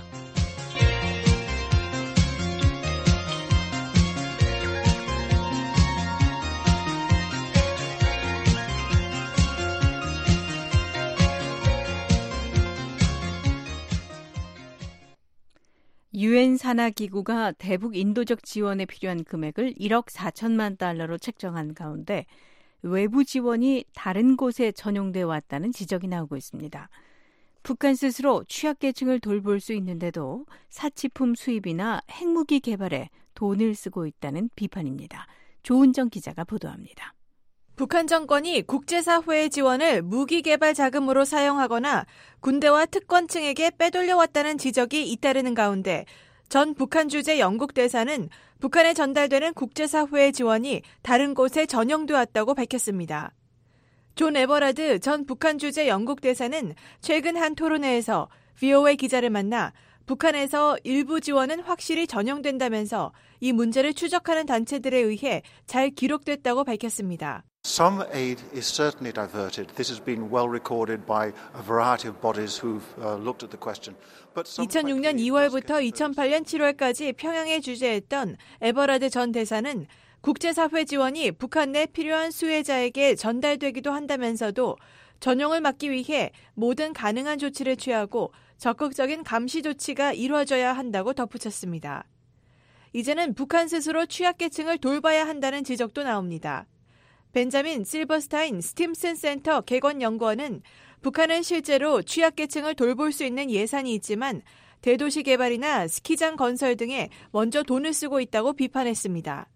유엔 산하기구가 대북 인도적 지원에 필요한 금액을 1억 4천만 달러로 책정한 가운데 외부 지원이 다른 곳에 전용돼 왔다는 지적이 나오고 있습니다. 북한 스스로 취약계층을 돌볼 수 있는데도 사치품 수입이나 핵무기 개발에 돈을 쓰고 있다는 비판입니다. 조은정 기자가 보도합니다.
북한 정권이 국제사회의 지원을 무기 개발 자금으로 사용하거나 군대와 특권층에게 빼돌려왔다는 지적이 잇따르는 가운데 전 북한 주재 영국 대사는 북한에 전달되는 국제사회의 지원이 다른 곳에 전용되었다고 밝혔습니다. 존 에버라드 전 북한 주재 영국 대사는 최근 한 토론회에서 VOA 기자를 만나 북한에서 일부 지원은 확실히 전용된다면서 이 문제를 추적하는 단체들에 의해 잘 기록됐다고 밝혔습니다.
Some aid is certainly diverted. This has been well recorded by a variety of bodies who've looked at the question.
2006년 2월부터 2008년 7월까지 평양에 주재했던 에버라드 전 대사는 국제사회 지원이 북한 내 필요한 수혜자에게 전달되기도 한다면서도 전용을 막기 위해 모든 가능한 조치를 취하고 적극적인 감시 조치가 이루어져야 한다고 덧붙였습니다. 이제는 북한 스스로 취약계층을 돌봐야 한다는 지적도 나옵니다. 벤자민 실버스타인 스팀슨 센터 개건연구원은 북한은 실제로 취약계층을 돌볼 수 있는 예산이 있지만 대도시 개발이나 스키장 건설 등에 먼저 돈을 쓰고 있다고 비판했습니다.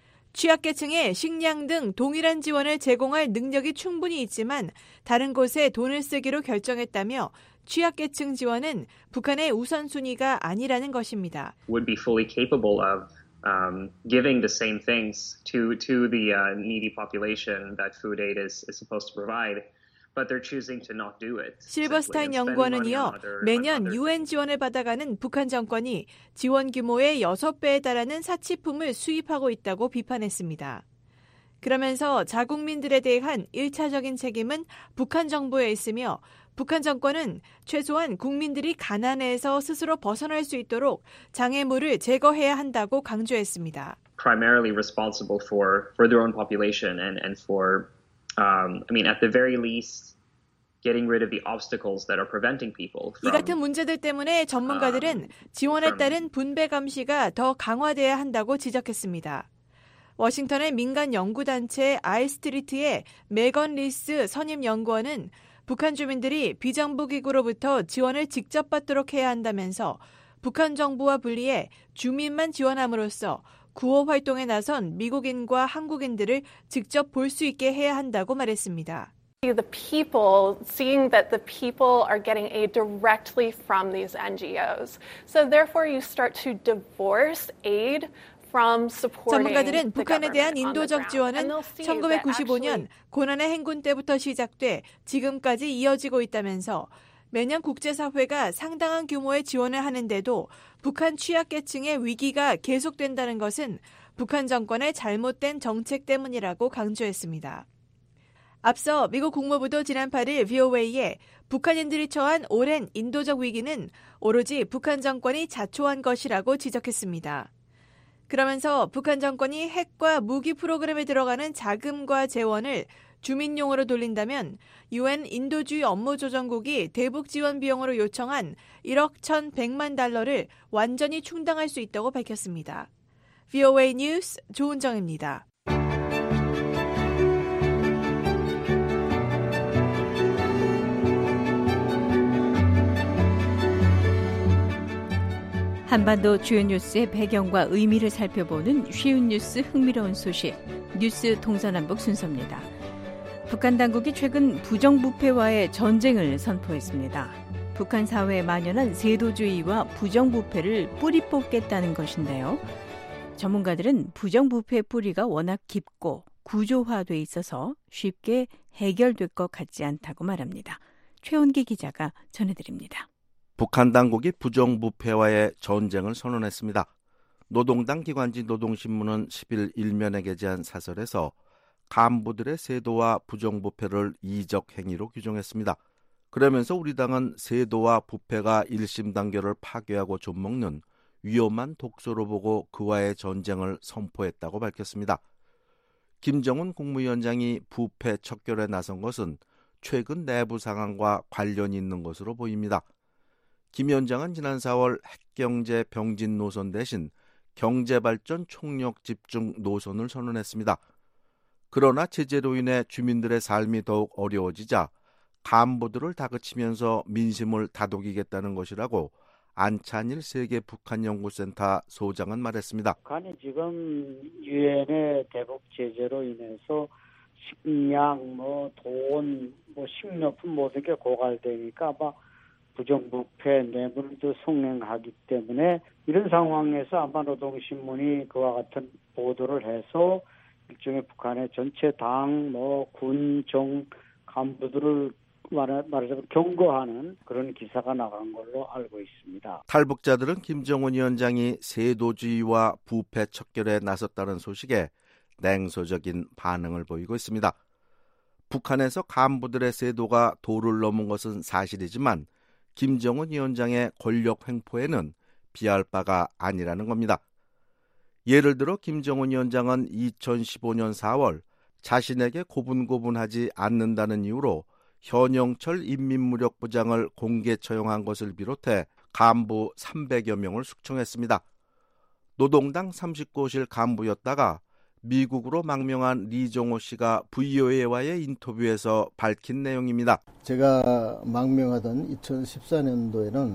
취약계층에 식량 등 동일한 지원을 제공할 능력이 충분히 있지만 다른 곳에 돈을 쓰기로 결정했다며 취약계층 지원은 북한의 우선순위가 아니라는 것입니다.
Would be fully capable of giving the same things to the needy population that food aid is supposed to provide. But they're choosing to not do it.
실버스타인 연구원은 이어 매년 유엔 지원을 받아가는 북한 정권이 지원 규모의 6배에 달하는 사치품을 수입하고 있다고 비판했습니다. 그러면서 자국민들에 대한 1차적인 책임은 북한 정부에 있으며 북한 정권은 최소한 국민들이 가난에서 스스로 벗어날 수 있도록 장애물을 제거해야 한다고 강조했습니다.
Primarily responsible for their own population and for, at the very least, getting rid of the obstacles that are preventing people from.
이 같은 문제들 때문에 전문가들은 지원에 따른 분배 감시가 더 강화돼야 한다고 지적했습니다. 워싱턴의 민간 연구단체 아이스트리트의 메건 리스 선임연구원은 북한 주민들이 비정부 기구로부터 지원을 직접 받도록 해야 한다면서 북한 정부와 분리해 주민만 지원함으로써 구호 활동에 나선 미국인과 한국인들을 직접 볼 수 있게 해야 한다고 말했습니다.
The people, seeing that the people are getting aid directly from these NGOs. So therefore you start to divorce aid
전문가들은 북한에 대한 인도적 지원은 1995년 고난의 행군 때부터 시작돼 지금까지 이어지고 있다면서 매년 국제사회가 상당한 규모의 지원을 하는데도 북한 취약계층의 위기가 계속된다는 것은 북한 정권의 잘못된 정책 때문이라고 강조했습니다. 앞서 미국 국무부도 지난 8일 VOA에 북한인들이 처한 오랜 인도적 위기는 오로지 북한 정권이 자초한 것이라고 지적했습니다. 그러면서 북한 정권이 핵과 무기 프로그램에 들어가는 자금과 재원을 주민용으로 돌린다면 UN 인도주의 업무조정국이 대북 지원 비용으로 요청한 1억 1,100만 달러를 완전히 충당할 수 있다고 밝혔습니다. VOA 뉴스 조은정입니다.
한반도 주요 뉴스의 배경과 의미를 살펴보는 쉬운 뉴스 흥미로운 소식, 뉴스 동서남북 순서입니다. 북한 당국이 최근 부정부패와의 전쟁을 선포했습니다. 북한 사회에 만연한 세도주의와 부정부패를 뿌리 뽑겠다는 것인데요. 전문가들은 부정부패의 뿌리가 워낙 깊고 구조화돼 있어서 쉽게 해결될 것 같지 않다고 말합니다. 최원기 기자가 전해드립니다.
북한 당국이 부정부패와의 전쟁을 선언했습니다. 노동당 기관지 노동신문은 10일 일면에 게재한 사설에서 간부들의 세도와 부정부패를 이적 행위로 규정했습니다. 그러면서 우리 당은 세도와 부패가 일심 단결을 파괴하고 좀먹는 위험한 독소로 보고 그와의 전쟁을 선포했다고 밝혔습니다. 김정은 국무위원장이 부패 척결에 나선 것은 최근 내부 상황과 관련이 있는 것으로 보입니다. 김 위원장은 지난 4월 핵경제 병진 노선 대신 경제발전 총력 집중 노선을 선언했습니다. 그러나 제재로 인해 주민들의 삶이 더욱 어려워지자 간부들을 다그치면서 민심을 다독이겠다는 것이라고 안찬일 세계 북한연구센터 소장은 말했습니다.
북한이 지금 유엔의 대북 제재로 인해서 식량, 돈, 식료품 모든 게 고갈되니까 아마 부정부패 뇌물도 성행하기 때문에 이런 상황에서 아마 노동신문이 그와 같은 보도를 해서 일종의 북한의 전체 당, 군, 정 간부들을 말하자면 경고하는 그런 기사가 나간 걸로 알고 있습니다.
탈북자들은 김정은 위원장이 세도주의와 부패 척결에 나섰다는 소식에 냉소적인 반응을 보이고 있습니다. 북한에서 간부들의 세도가 도를 넘은 것은 사실이지만 김정은 위원장의 권력 횡포에는 비할 바가 아니라는 겁니다. 예를 들어 김정은 위원장은 2015년 4월 자신에게 고분고분하지 않는다는 이유로 현영철 인민무력부장을 공개 처형한 것을 비롯해 간부 300여 명을 숙청했습니다. 노동당 39호실 간부였다가 미국으로 망명한 리종호 씨가 VOA와의 인터뷰에서 밝힌 내용입니다.
제가 망명하던 2014년도에는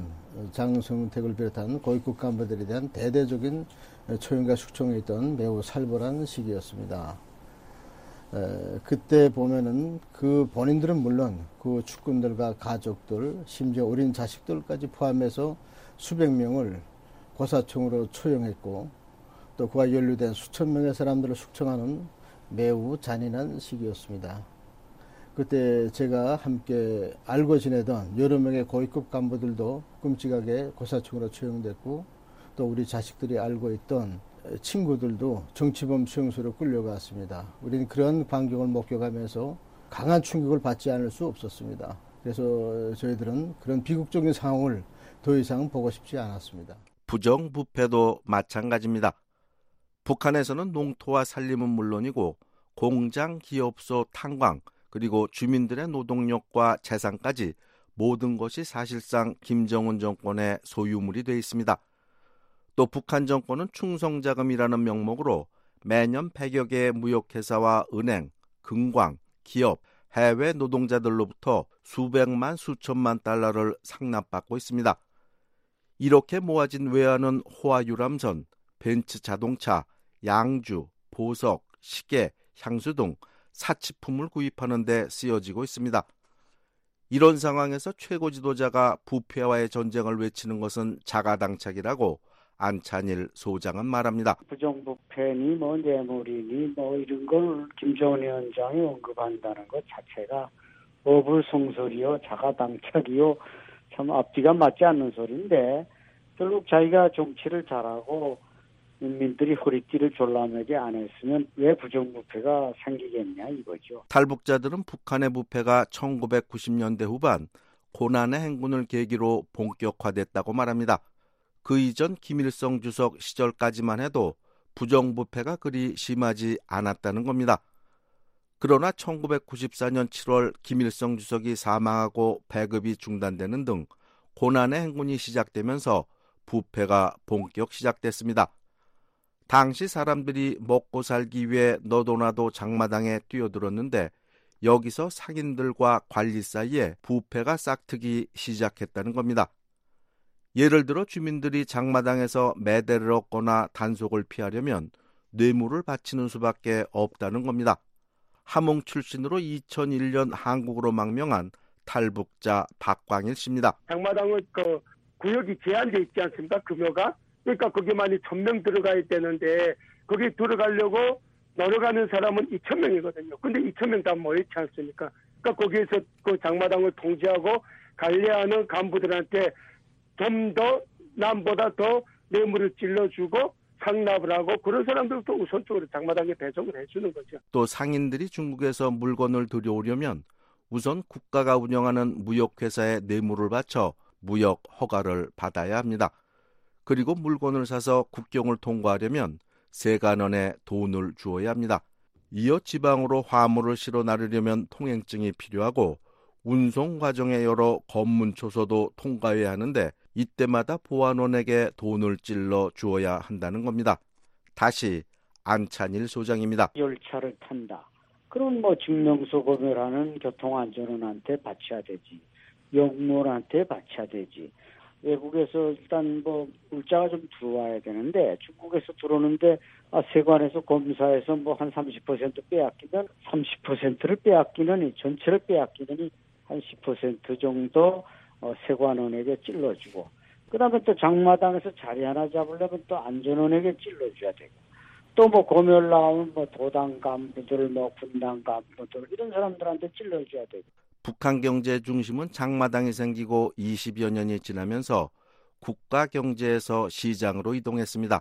장성택을 비롯한 고위급 간부들에 대한 대대적인 초용과 숙청에 있던 매우 살벌한 시기였습니다. 그때 보면은 그 본인들은 물론 그 축군들과 가족들, 심지어 어린 자식들까지 포함해서 수백 명을 고사총으로 초용했고 또 그와 연루된 수천 명의 사람들을 숙청하는 매우 잔인한 시기였습니다. 그때 제가 함께 알고 지내던 여러 명의 고위급 간부들도 끔찍하게 고사총으로 처형됐고 또 우리 자식들이 알고 있던 친구들도 정치범 수용소로 끌려갔습니다. 우리는 그런 광경을 목격하면서 강한 충격을 받지 않을 수 없었습니다. 그래서 저희들은 그런 비극적인 상황을 더 이상 보고 싶지 않았습니다.
부정부패도 마찬가지입니다. 북한에서는 농토와 산림은 물론이고 공장, 기업소, 탄광, 그리고 주민들의 노동력과 재산까지 모든 것이 사실상 김정은 정권의 소유물이 되어 있습니다. 또 북한 정권은 충성자금이라는 명목으로 매년 100여 개의 무역회사와 은행, 금광, 기업, 해외 노동자들로부터 수백만 수천만 달러를 상납받고 있습니다. 이렇게 모아진 외화는 호화 유람선, 벤츠 자동차, 양주, 보석, 시계, 향수 등 사치품을 구입하는 데 쓰여지고 있습니다. 이런 상황에서 최고 지도자가 부패와의 전쟁을 외치는 것은 자가당착이라고 안찬일 소장은 말합니다.
부정부패니 뇌물이니 이런 걸 김정은 위원장이 언급한다는 것 자체가 어불성설이요, 자가당착이요, 참 앞뒤가 맞지 않는 소리인데 결국 자기가 정치를 잘하고 인민들이 허리띠를 졸라매게 안 했으면 왜 부정부패가 생기겠냐 이거죠.
탈북자들은 북한의 부패가 1990년대 후반 고난의 행군을 계기로 본격화됐다고 말합니다. 그 이전 김일성 주석 시절까지만 해도 부정부패가 그리 심하지 않았다는 겁니다. 그러나 1994년 7월 김일성 주석이 사망하고 배급이 중단되는 등 고난의 행군이 시작되면서 부패가 본격 시작됐습니다. 당시 사람들이 먹고 살기 위해 너도나도 장마당에 뛰어들었는데 여기서 상인들과 관리 사이에 부패가 싹트기 시작했다는 겁니다. 예를 들어 주민들이 장마당에서 매대를 얻거나 단속을 피하려면 뇌물을 바치는 수밖에 없다는 겁니다. 함흥 출신으로 2001년 한국으로 망명한 탈북자 박광일 씨입니다.
장마당은 그 구역이 제한돼 있지 않습니까? 금요가. 그러니까 거기만이 1,000명 들어가야 되는데 거기 들어가려고 노력하는 사람은 2,000명이거든요. 근데 2,000명 다 모였지 않습니까? 그러니까 거기에서 그 장마당을 통제하고 관리하는 간부들한테 좀 더 남보다 더 뇌물을 찔러주고 상납을 하고 그런 사람들도 우선적으로 장마당에 배정을 해주는 거죠.
또 상인들이 중국에서 물건을 들여오려면 우선 국가가 운영하는 무역회사에 뇌물을 바쳐 무역 허가를 받아야 합니다. 그리고 물건을 사서 국경을 통과하려면 세관원에 돈을 주어야 합니다. 이어 지방으로 화물을 실어 나르려면 통행증이 필요하고 운송 과정의 여러 검문초소도 통과해야 하는데 이때마다 보안원에게 돈을 찔러 주어야 한다는 겁니다. 다시 안찬일 소장입니다.
열차를 탄다. 그럼 증명서 검열하는 교통안전원한테 바쳐야 되지. 영무원한테 바쳐야 되지. 외국에서 일단 물자가 좀 들어와야 되는데 중국에서 들어오는데 세관에서 검사에서 한 30% 빼앗기면 30%를 빼앗기느니 전체를 빼앗기느니 한 10% 정도 세관원에게 찔러주고 그다음에 또 장마당에서 자리 하나 잡으려면 또 안전원에게 찔러줘야 되고 또 검열 나오면 도당 간부들 분당 간부들 이런 사람들한테 찔러줘야 되고
북한 경제 중심은 장마당이 생기고 20여 년이 지나면서 국가 경제에서 시장으로 이동했습니다.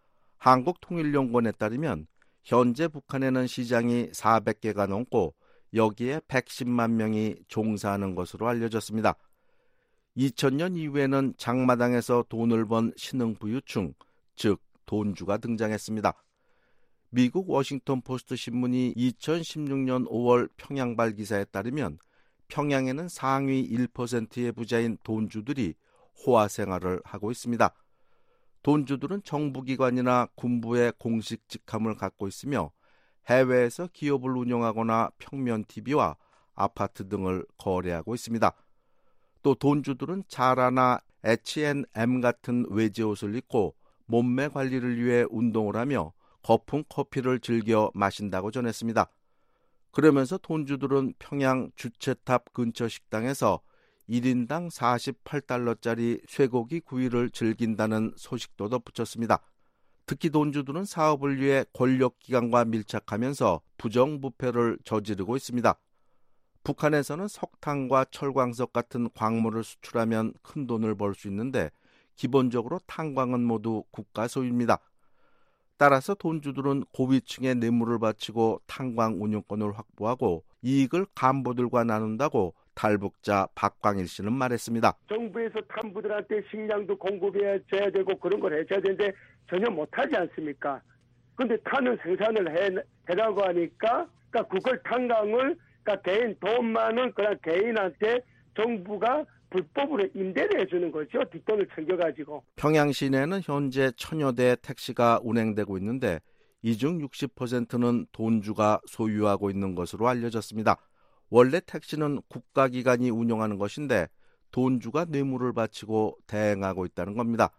한국통일연구원에 따르면 현재 북한에는 시장이 400개가 넘고 여기에 110만 명이 종사하는 것으로 알려졌습니다. 2000년 이후에는 장마당에서 돈을 번 신흥부유층, 즉 돈주가 등장했습니다. 미국 워싱턴 포스트 신문이 2016년 5월 평양발 기사에 따르면 평양에는 상위 1%의 부자인 돈주들이 호화 생활을 하고 있습니다. 돈주들은 정부기관이나 군부의 공식 직함을 갖고 있으며 해외에서 기업을 운영하거나 평면 TV와 아파트 등을 거래하고 있습니다. 또 돈주들은 자라나 H&M 같은 외제 옷을 입고 몸매 관리를 위해 운동을 하며 거품 커피를 즐겨 마신다고 전했습니다. 그러면서 돈주들은 평양 주체탑 근처 식당에서 1인당 48달러짜리 쇠고기 구이를 즐긴다는 소식도 덧붙였습니다. 특히 돈주들은 사업을 위해 권력기관과 밀착하면서 부정부패를 저지르고 있습니다. 북한에서는 석탄과 철광석 같은 광물을 수출하면 큰 돈을 벌 수 있는데 기본적으로 탄광은 모두 국가 소유입니다. 따라서 돈주들은 고위층의 뇌물을 바치고 탄광 운영권을 확보하고 이익을 간부들과 나눈다고 탈북자 박광일 씨는 말했습니다.
정부에서 간부들한테 식량도 공급해야 되고 그런 걸 해줘야 되는데 전혀 못하지 않습니까? 근데 탄은 생산을 해라고 하니까 그러니까 그걸 탄광을 그러니까 개인 돈 많은 그런 개인한테 정부가 불법으로 임대를 해주는 거죠. 뒷돈을 챙겨가지고.
평양 시내는 현재 1000여 대 택시가 운행되고 있는데 이 중 60%는 돈주가 소유하고 있는 것으로 알려졌습니다. 원래 택시는 국가기관이 운영하는 것인데 돈주가 뇌물을 바치고 대행하고 있다는 겁니다.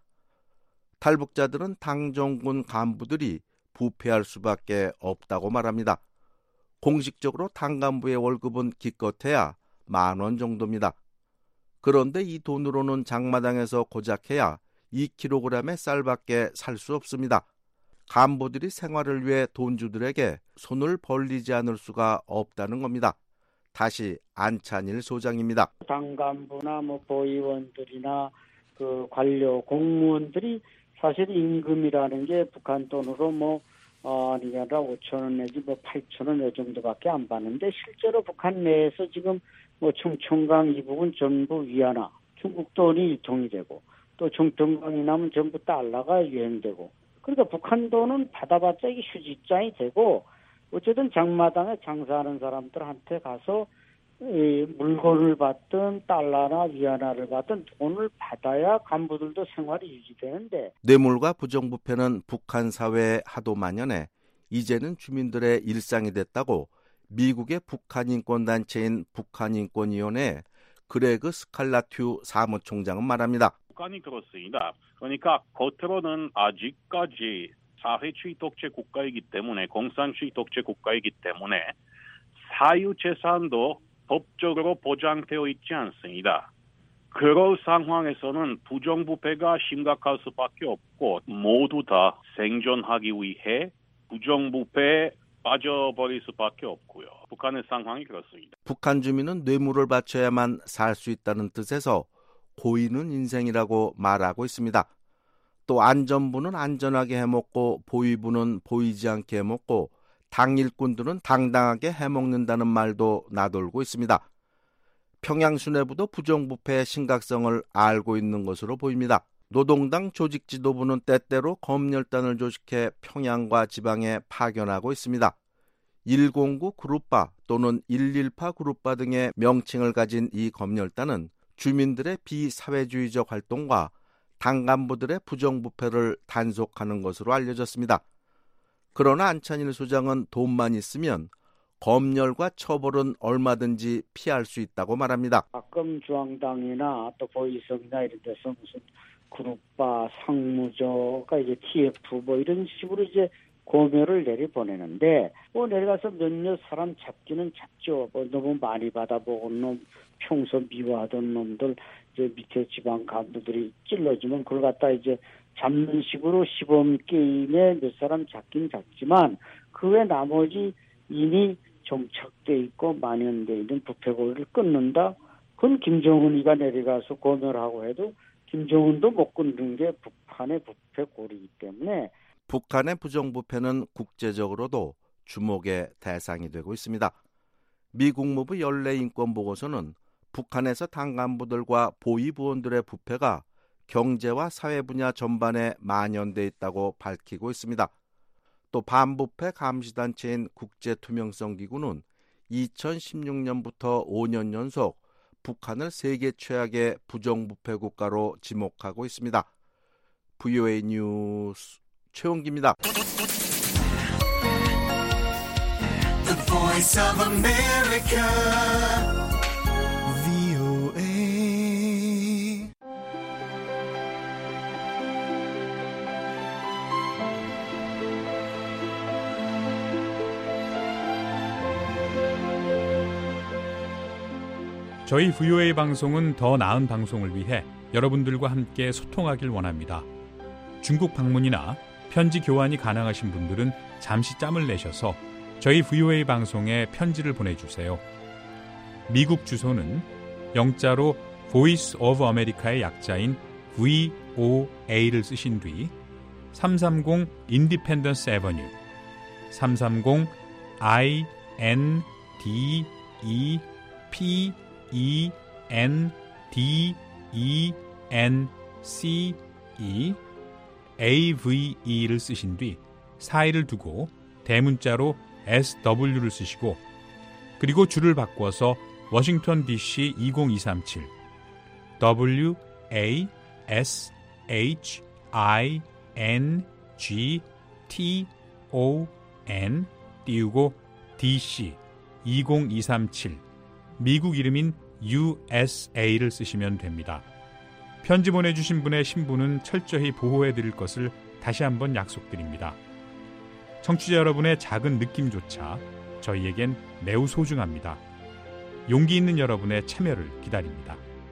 탈북자들은 당정군 간부들이 부패할 수밖에 없다고 말합니다. 공식적으로 당간부의 월급은 기껏해야 10,000원 정도입니다. 그런데 이 돈으로는 장마당에서 고작해야 2kg의 쌀밖에 살 수 없습니다. 간부들이 생활을 위해 돈주들에게 손을 벌리지 않을 수가 없다는 겁니다. 다시 안찬일 소장입니다.
당간부나 보위원들이나 그 관료 공무원들이 사실 임금이라는 게 북한 돈으로 아니라 5,000원 내지 8,000원 이 정도밖에 안 받는데 실제로 북한 내에서 지금 충청강 이 부분 전부 위안화, 중국 돈이 유통이 되고 또 중동강이 나면 전부 달러가 유행되고 그러니까 북한 돈은 받아봤자 이게 휴지장이 되고 어쨌든 장마당에 장사하는 사람들한테 가서 물건을 받든 달러나 위안화를 받든 돈을 받아야 간부들도 생활이 유지되는데
뇌물과 부정부패는 북한 사회에 하도 만연해 이제는 주민들의 일상이 됐다고 미국의 북한인권단체인 북한인권위원회 그레그 스칼라튜 사무총장은 말합니다.
북한이 그렇습니다. 그러니까 겉으로는 아직까지 사회주의 독재 국가이기 때문에 공산주의 독재 국가이기 때문에 사유재산도 법적으로 보장되어 있지 않습니다. 그런 상황에서는 부정부패가 심각할 수밖에 없고 모두 다 생존하기 위해 부정부패에 빠져버릴 수밖에 없고요. 북한의 상황이 그렇습니다.
북한 주민은 뇌물을 바쳐야만 살 수 있다는 뜻에서 고의는 인생이라고 말하고 있습니다. 또 안전부는 안전하게 해먹고 보위부는 보이지 않게 해먹고 당일꾼들은 당당하게 해먹는다는 말도 나돌고 있습니다. 평양 수뇌부도 부정부패의 심각성을 알고 있는 것으로 보입니다. 노동당 조직 지도부는 때때로 검열단을 조직해 평양과 지방에 파견하고 있습니다. 109 그룹바 또는 118 그룹바 등의 명칭을 가진 이 검열단은 주민들의 비사회주의적 활동과 당 간부들의 부정부패를 단속하는 것으로 알려졌습니다. 그러나 안찬일 소장은 돈만 있으면 검열과 처벌은 얼마든지 피할 수 있다고 말합니다.
가끔 중앙당이나 또 보이성이나 이런 데서 무슨 그룹바, 상무조가 이제 TF 이런 식으로 이제 고멸을 내려보내는데 내려가서 몇몇 사람 잡기는 잡죠. 너무 많이 받아보는 놈, 평소 미워하던 놈들 이제 밑에 지방 간부들이 찔러주면 그걸 갖다 이제 잡는 식으로 시범 게임에 몇 사람 잡긴 잡지만 그 외 나머지 이미 정착돼 있고 만연돼 있는 부패고리를 끊는다. 그건 김정은이가 내려가서 고멸하고 해도 김정은도 못 끊는 게 북한의 부패고리이기 때문에
북한의 부정부패는 국제적으로도 주목의 대상이 되고 있습니다. 미 국무부 연례인권보고서는 북한에서 당 간부들과 보위부원들의 부패가 경제와 사회 분야 전반에 만연돼 있다고 밝히고 있습니다. 또 반부패 감시단체인 국제투명성기구는 2016년부터 5년 연속 북한을 세계 최악의 부정부패 국가로 지목하고 있습니다. VOA 뉴스 최홍기입니다.
The Voice of America, VOA.
저희 VOA 방송은 더 나은 방송을 위해 여러분들과 함께 소통하길 원합니다. 중국 방문이나 편지 교환이 가능하신 분들은 잠시 짬을 내셔서 저희 VOA 방송에 편지를 보내주세요. 미국 주소는 영자로 Voice of America의 약자인 VOA를 쓰신 뒤 330 인디펜던스 애버뉴, 330 INDEPENDENCE AVE를 쓰신 뒤 사이를 두고 대문자로 SW를 쓰시고 그리고 줄을 바꿔서 워싱턴 DC 20237 WASHINGTON 띄우고 DC 20237 미국 이름인 USA를 쓰시면 됩니다. 편지 보내주신 분의 신분은 철저히 보호해드릴 것을 다시 한번 약속드립니다. 청취자 여러분의 작은 느낌조차 저희에겐 매우 소중합니다. 용기 있는 여러분의 참여를 기다립니다.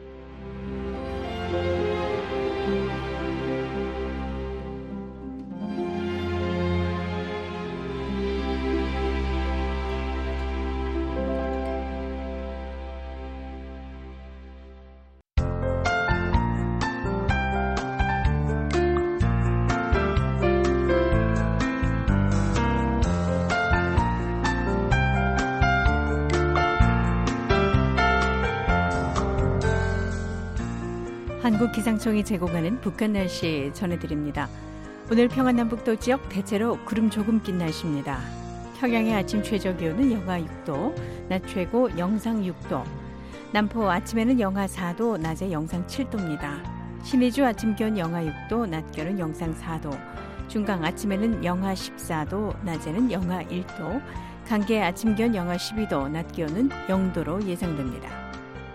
한국기상청이 제공하는 북한 날씨 전해드립니다. 오늘 평안남북도 지역 대체로 구름 조금 낀 날씨입니다. 평양의 아침 최저기온은 영하 6도, 낮 최고 영상 6도. 남포 아침에는 영하 4도, 낮에 영상 7도입니다. 신의주 아침 기온 영하 6도, 낮 기온은 영상 4도. 중강 아침에는 영하 14도, 낮에는 영하 1도. 강계 아침 기온 영하 12도, 낮 기온은 0도로 예상됩니다.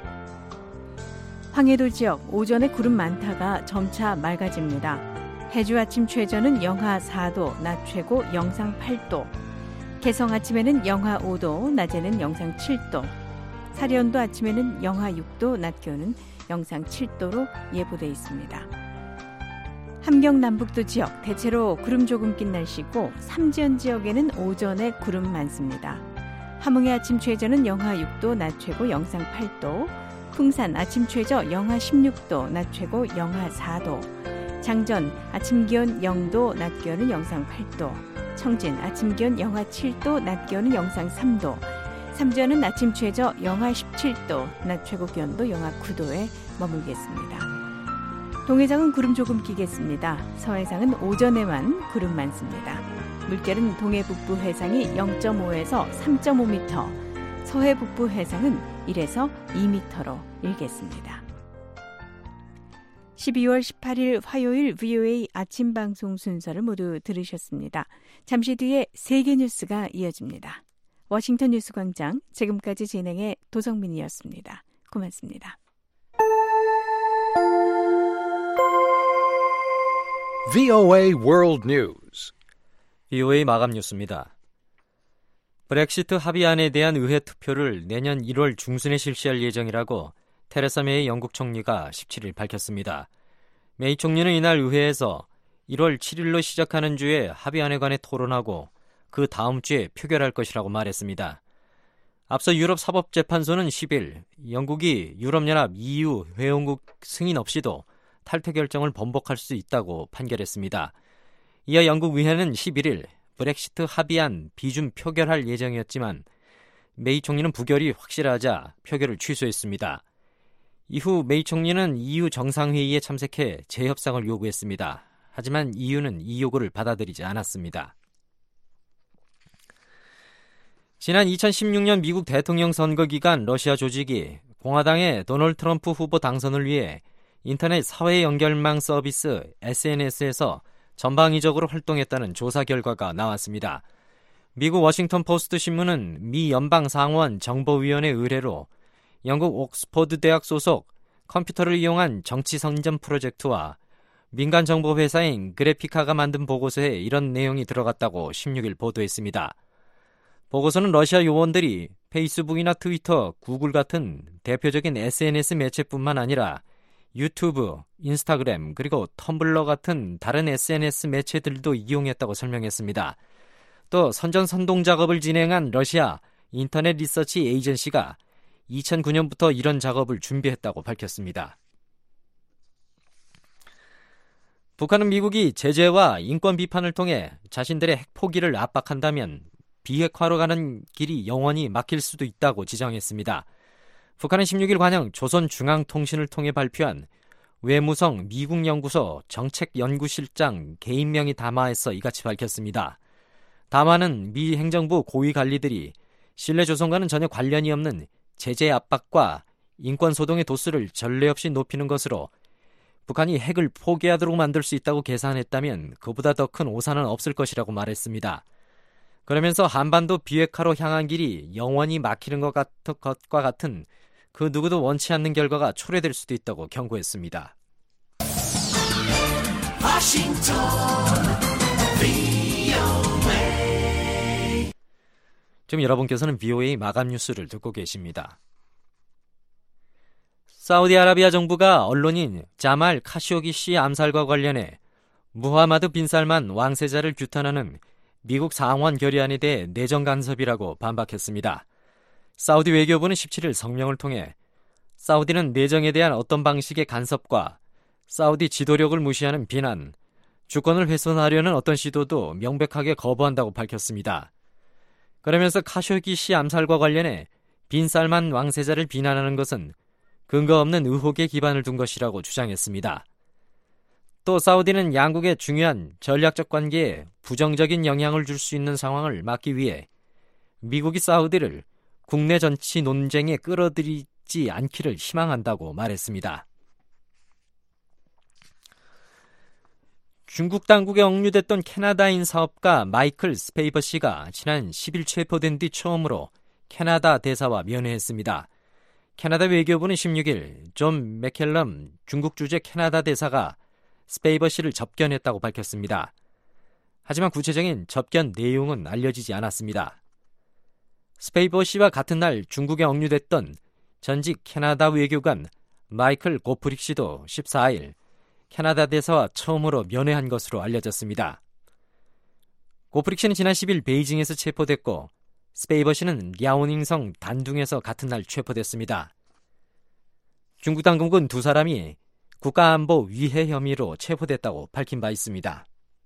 황해도 지역 오전에 구름 많다가 점차 맑아집니다. 해주 아침 최저는 영하 4도, 낮 최고 영상 8도. 개성 아침에는 영하 5도, 낮에는 영상 7도. 사리온도 아침에는 영하 6도, 낮 기온은 영상 7도로 예보돼 있습니다. 함경 남북도 지역 대체로 구름 조금 낀 날씨고 삼지연 지역에는 오전에 구름 많습니다. 함흥의 아침 최저는 영하 6도, 낮 최고 영상 8도. 풍산 아침 최저 영하 16도, 낮 최고 영하 4도. 장전 아침 기온 0도, 낮 기온은 영상 8도. 청진 아침 기온 영하 7도, 낮 기온은 영상 3도. 삼전은 아침 최저 영하 17도, 낮 최고 기온도 영하 9도에 머물겠습니다. 동해상은 구름 조금 끼겠습니다. 서해상은 오전에만 구름 많습니다. 물결은 동해 북부 해상이 0.5에서 3.5m, 서해 북부 해상은 1에서 2m로 일겠습니다. 12월 18일 화요일 VOA 아침 방송 순서를 모두 들으셨습니다. 잠시 뒤에 세계 뉴스가 이어집니다. 워싱턴 뉴스광장 지금까지 진행의 도성민이었습니다. 고맙습니다.
VOA World News.
VOA 마감 뉴스입니다. 브렉시트 합의안에 대한 의회 투표를 내년 1월 중순에 실시할 예정이라고 테레사 메이 영국 총리가 17일 밝혔습니다. 메이 총리는 이날 의회에서 1월 7일로 시작하는 주에 합의안에 관해 토론하고 그 다음 주에 표결할 것이라고 말했습니다. 앞서 유럽 사법재판소는 10일 영국이 유럽연합 EU 회원국 승인 없이도 탈퇴 결정을 번복할 수 있다고 판결했습니다. 이어 영국 의회는 11일 브렉시트 합의안 비준 표결할 예정이었지만 메이 총리는 부결이 확실하자 표결을 취소했습니다. 이후 메이 총리는 EU 정상회의에 참석해 재협상을 요구했습니다. 하지만 EU는 이 요구를 받아들이지 않았습니다. 지난 2016년 미국 대통령 선거 기간 러시아 조직이 공화당의 도널드 트럼프 후보 당선을 위해 인터넷 사회 연결망 서비스 SNS에서 전방위적으로 활동했다는 조사 결과가 나왔습니다. 미국 워싱턴 포스트 신문은 미 연방 상원 정보위원회 의뢰로 영국 옥스퍼드 대학 소속 컴퓨터를 이용한 정치 선전 프로젝트와 민간 정보 회사인 그래피카가 만든 보고서에 이런 내용이 들어갔다고 16일 보도했습니다. 보고서는 러시아 요원들이 페이스북이나 트위터, 구글 같은 대표적인 SNS 매체뿐만 아니라 유튜브, 인스타그램, 그리고 텀블러 같은 다른 SNS 매체들도 이용했다고 설명했습니다. 또 선전선동 작업을 진행한 러시아 인터넷 리서치 에이전시가 2009년부터 이런 작업을 준비했다고 밝혔습니다. 북한은 미국이 제재와 인권 비판을 통해 자신들의 핵 포기를 압박한다면 비핵화로 가는 길이 영원히 막힐 수도 있다고 지적했습니다. 북한은 16일 관영 조선중앙통신을 통해 발표한 외무성 미국연구소 정책연구실장 개인명의 담화에서 이같이 밝혔습니다. 담화는 미 행정부 고위 관리들이 신뢰 조성과는 전혀 관련이 없는 제재 압박과 인권 소동의 도수를 전례 없이 높이는 것으로 북한이 핵을 포기하도록 만들 수 있다고 계산했다면 그보다 더 큰 오산은 없을 것이라고 말했습니다. 그러면서 한반도 비핵화로 향한 길이 영원히 막히는 것과 같은 그 누구도 원치 않는 결과가 초래될 수도 있다고 경고했습니다. 지금 여러분께서는 VOA 마감 뉴스를 듣고 계십니다. 사우디아라비아 정부가 언론인 자말 카쇼기 씨 암살과 관련해 무하마드 빈 살만 왕세자를 규탄하는 미국 상원 결의안에 대해 내정 간섭이라고 반박했습니다. 사우디 외교부는 17일 성명을 통해 사우디는 내정에 대한 어떤 방식의 간섭과 사우디 지도력을 무시하는 비난, 주권을 훼손하려는 어떤 시도도 명백하게 거부한다고 밝혔습니다. 그러면서 카쇼기 씨 암살과 관련해 빈 살만 왕세자를 비난하는 것은 근거 없는 의혹에 기반을 둔 것이라고 주장했습니다. 또 사우디는 양국의 중요한 전략적 관계에 부정적인 영향을 줄 수 있는 상황을 막기 위해 미국이 사우디를 국내 정치 논쟁에 끌어들이지 않기를 희망한다고 말했습니다. 중국 당국에 억류됐던 캐나다인 사업가 마이클 스페이버 씨가 지난 10일 체포된 뒤 처음으로 캐나다 대사와 면회했습니다. 캐나다 외교부는 16일 존 맥켈럼 중국 주재 캐나다 대사가 스페이버 씨를 접견했다고 밝혔습니다. 하지만 구체적인 접견 내용은 알려지지 않았습니다. 스페이버 씨와 같은 날 중국에 억류됐던 전직 캐나다 외교관 마이클 고프릭 씨도 14일 캐나다 대사와 처음으로 면회한 것으로 알려졌습니다. 고프릭 씨는 지난 10일 베이징에서 체포됐고 스페이버 씨는 랴오닝성 단둥에서 같은 날 체포됐습니다. 중국 당국은 두 사람이 국가안보 위해 혐의로 체포됐다고 밝힌 바 있습니다.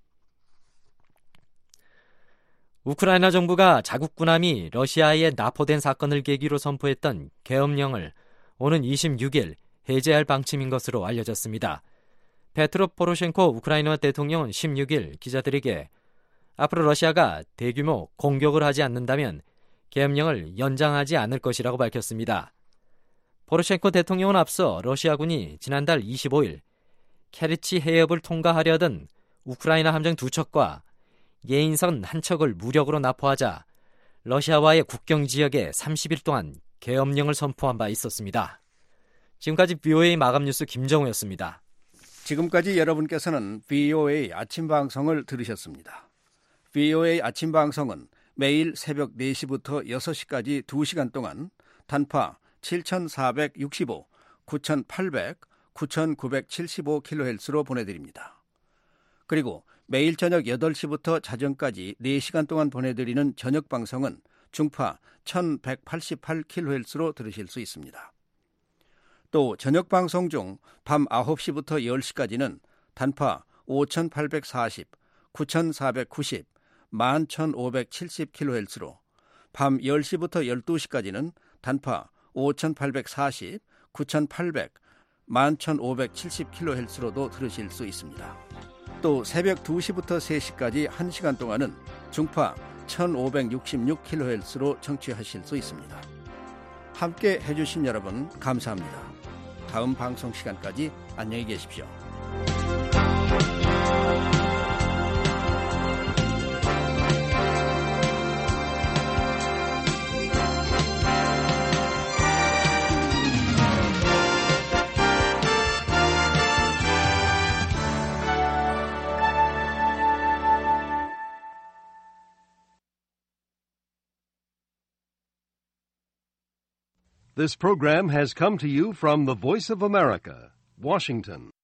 우크라이나 정부가 자국 군함이 러시아에 납포된 사건을 계기로 선포했던 계엄령을 오는 26일 해제할 방침인 것으로 알려졌습니다. 페트로 포로셴코 우크라이나 대통령은 16일 기자들에게 앞으로 러시아가 대규모 공격을 하지 않는다면 계엄령을 연장하지 않을 것이라고 밝혔습니다. 포로셴코 대통령은 앞서 러시아군이 지난달 25일 케르치 해협을 통과하려던 우크라이나 함정 2척과 예인선 1척을 무력으로 납포하자 러시아와의 국경 지역에 30일 동안 계엄령을 선포한 바 있었습니다. 지금까지 VOA 마감 뉴스 김정우였습니다.
지금까지 여러분께서는 VOA 아침 방송을 들으셨습니다. VOA 아침 방송은 매일 새벽 4시부터 6시까지 2시간 동안 단파 7,465, 9,800, 9,975kHz로 보내드립니다. 그리고 매일 저녁 8시부터 자정까지 4시간 동안 보내드리는 저녁 방송은 중파 1,188kHz로 들으실 수 있습니다. 또 저녁 방송 중 밤 9시부터 10시까지는 단파 5,840, 9,490, 11,570kHz로 밤 10시부터 12시까지는 단파 5,840, 9,800, 11,570kHz로도 들으실 수 있습니다. 또 새벽 2시부터 3시까지 1시간 동안은 중파 1,566kHz로 청취하실 수 있습니다. 함께 해주신 여러분 감사합니다. 다음 방송 시간까지 안녕히 계십시오.
This program has come to you from the Voice of America, Washington.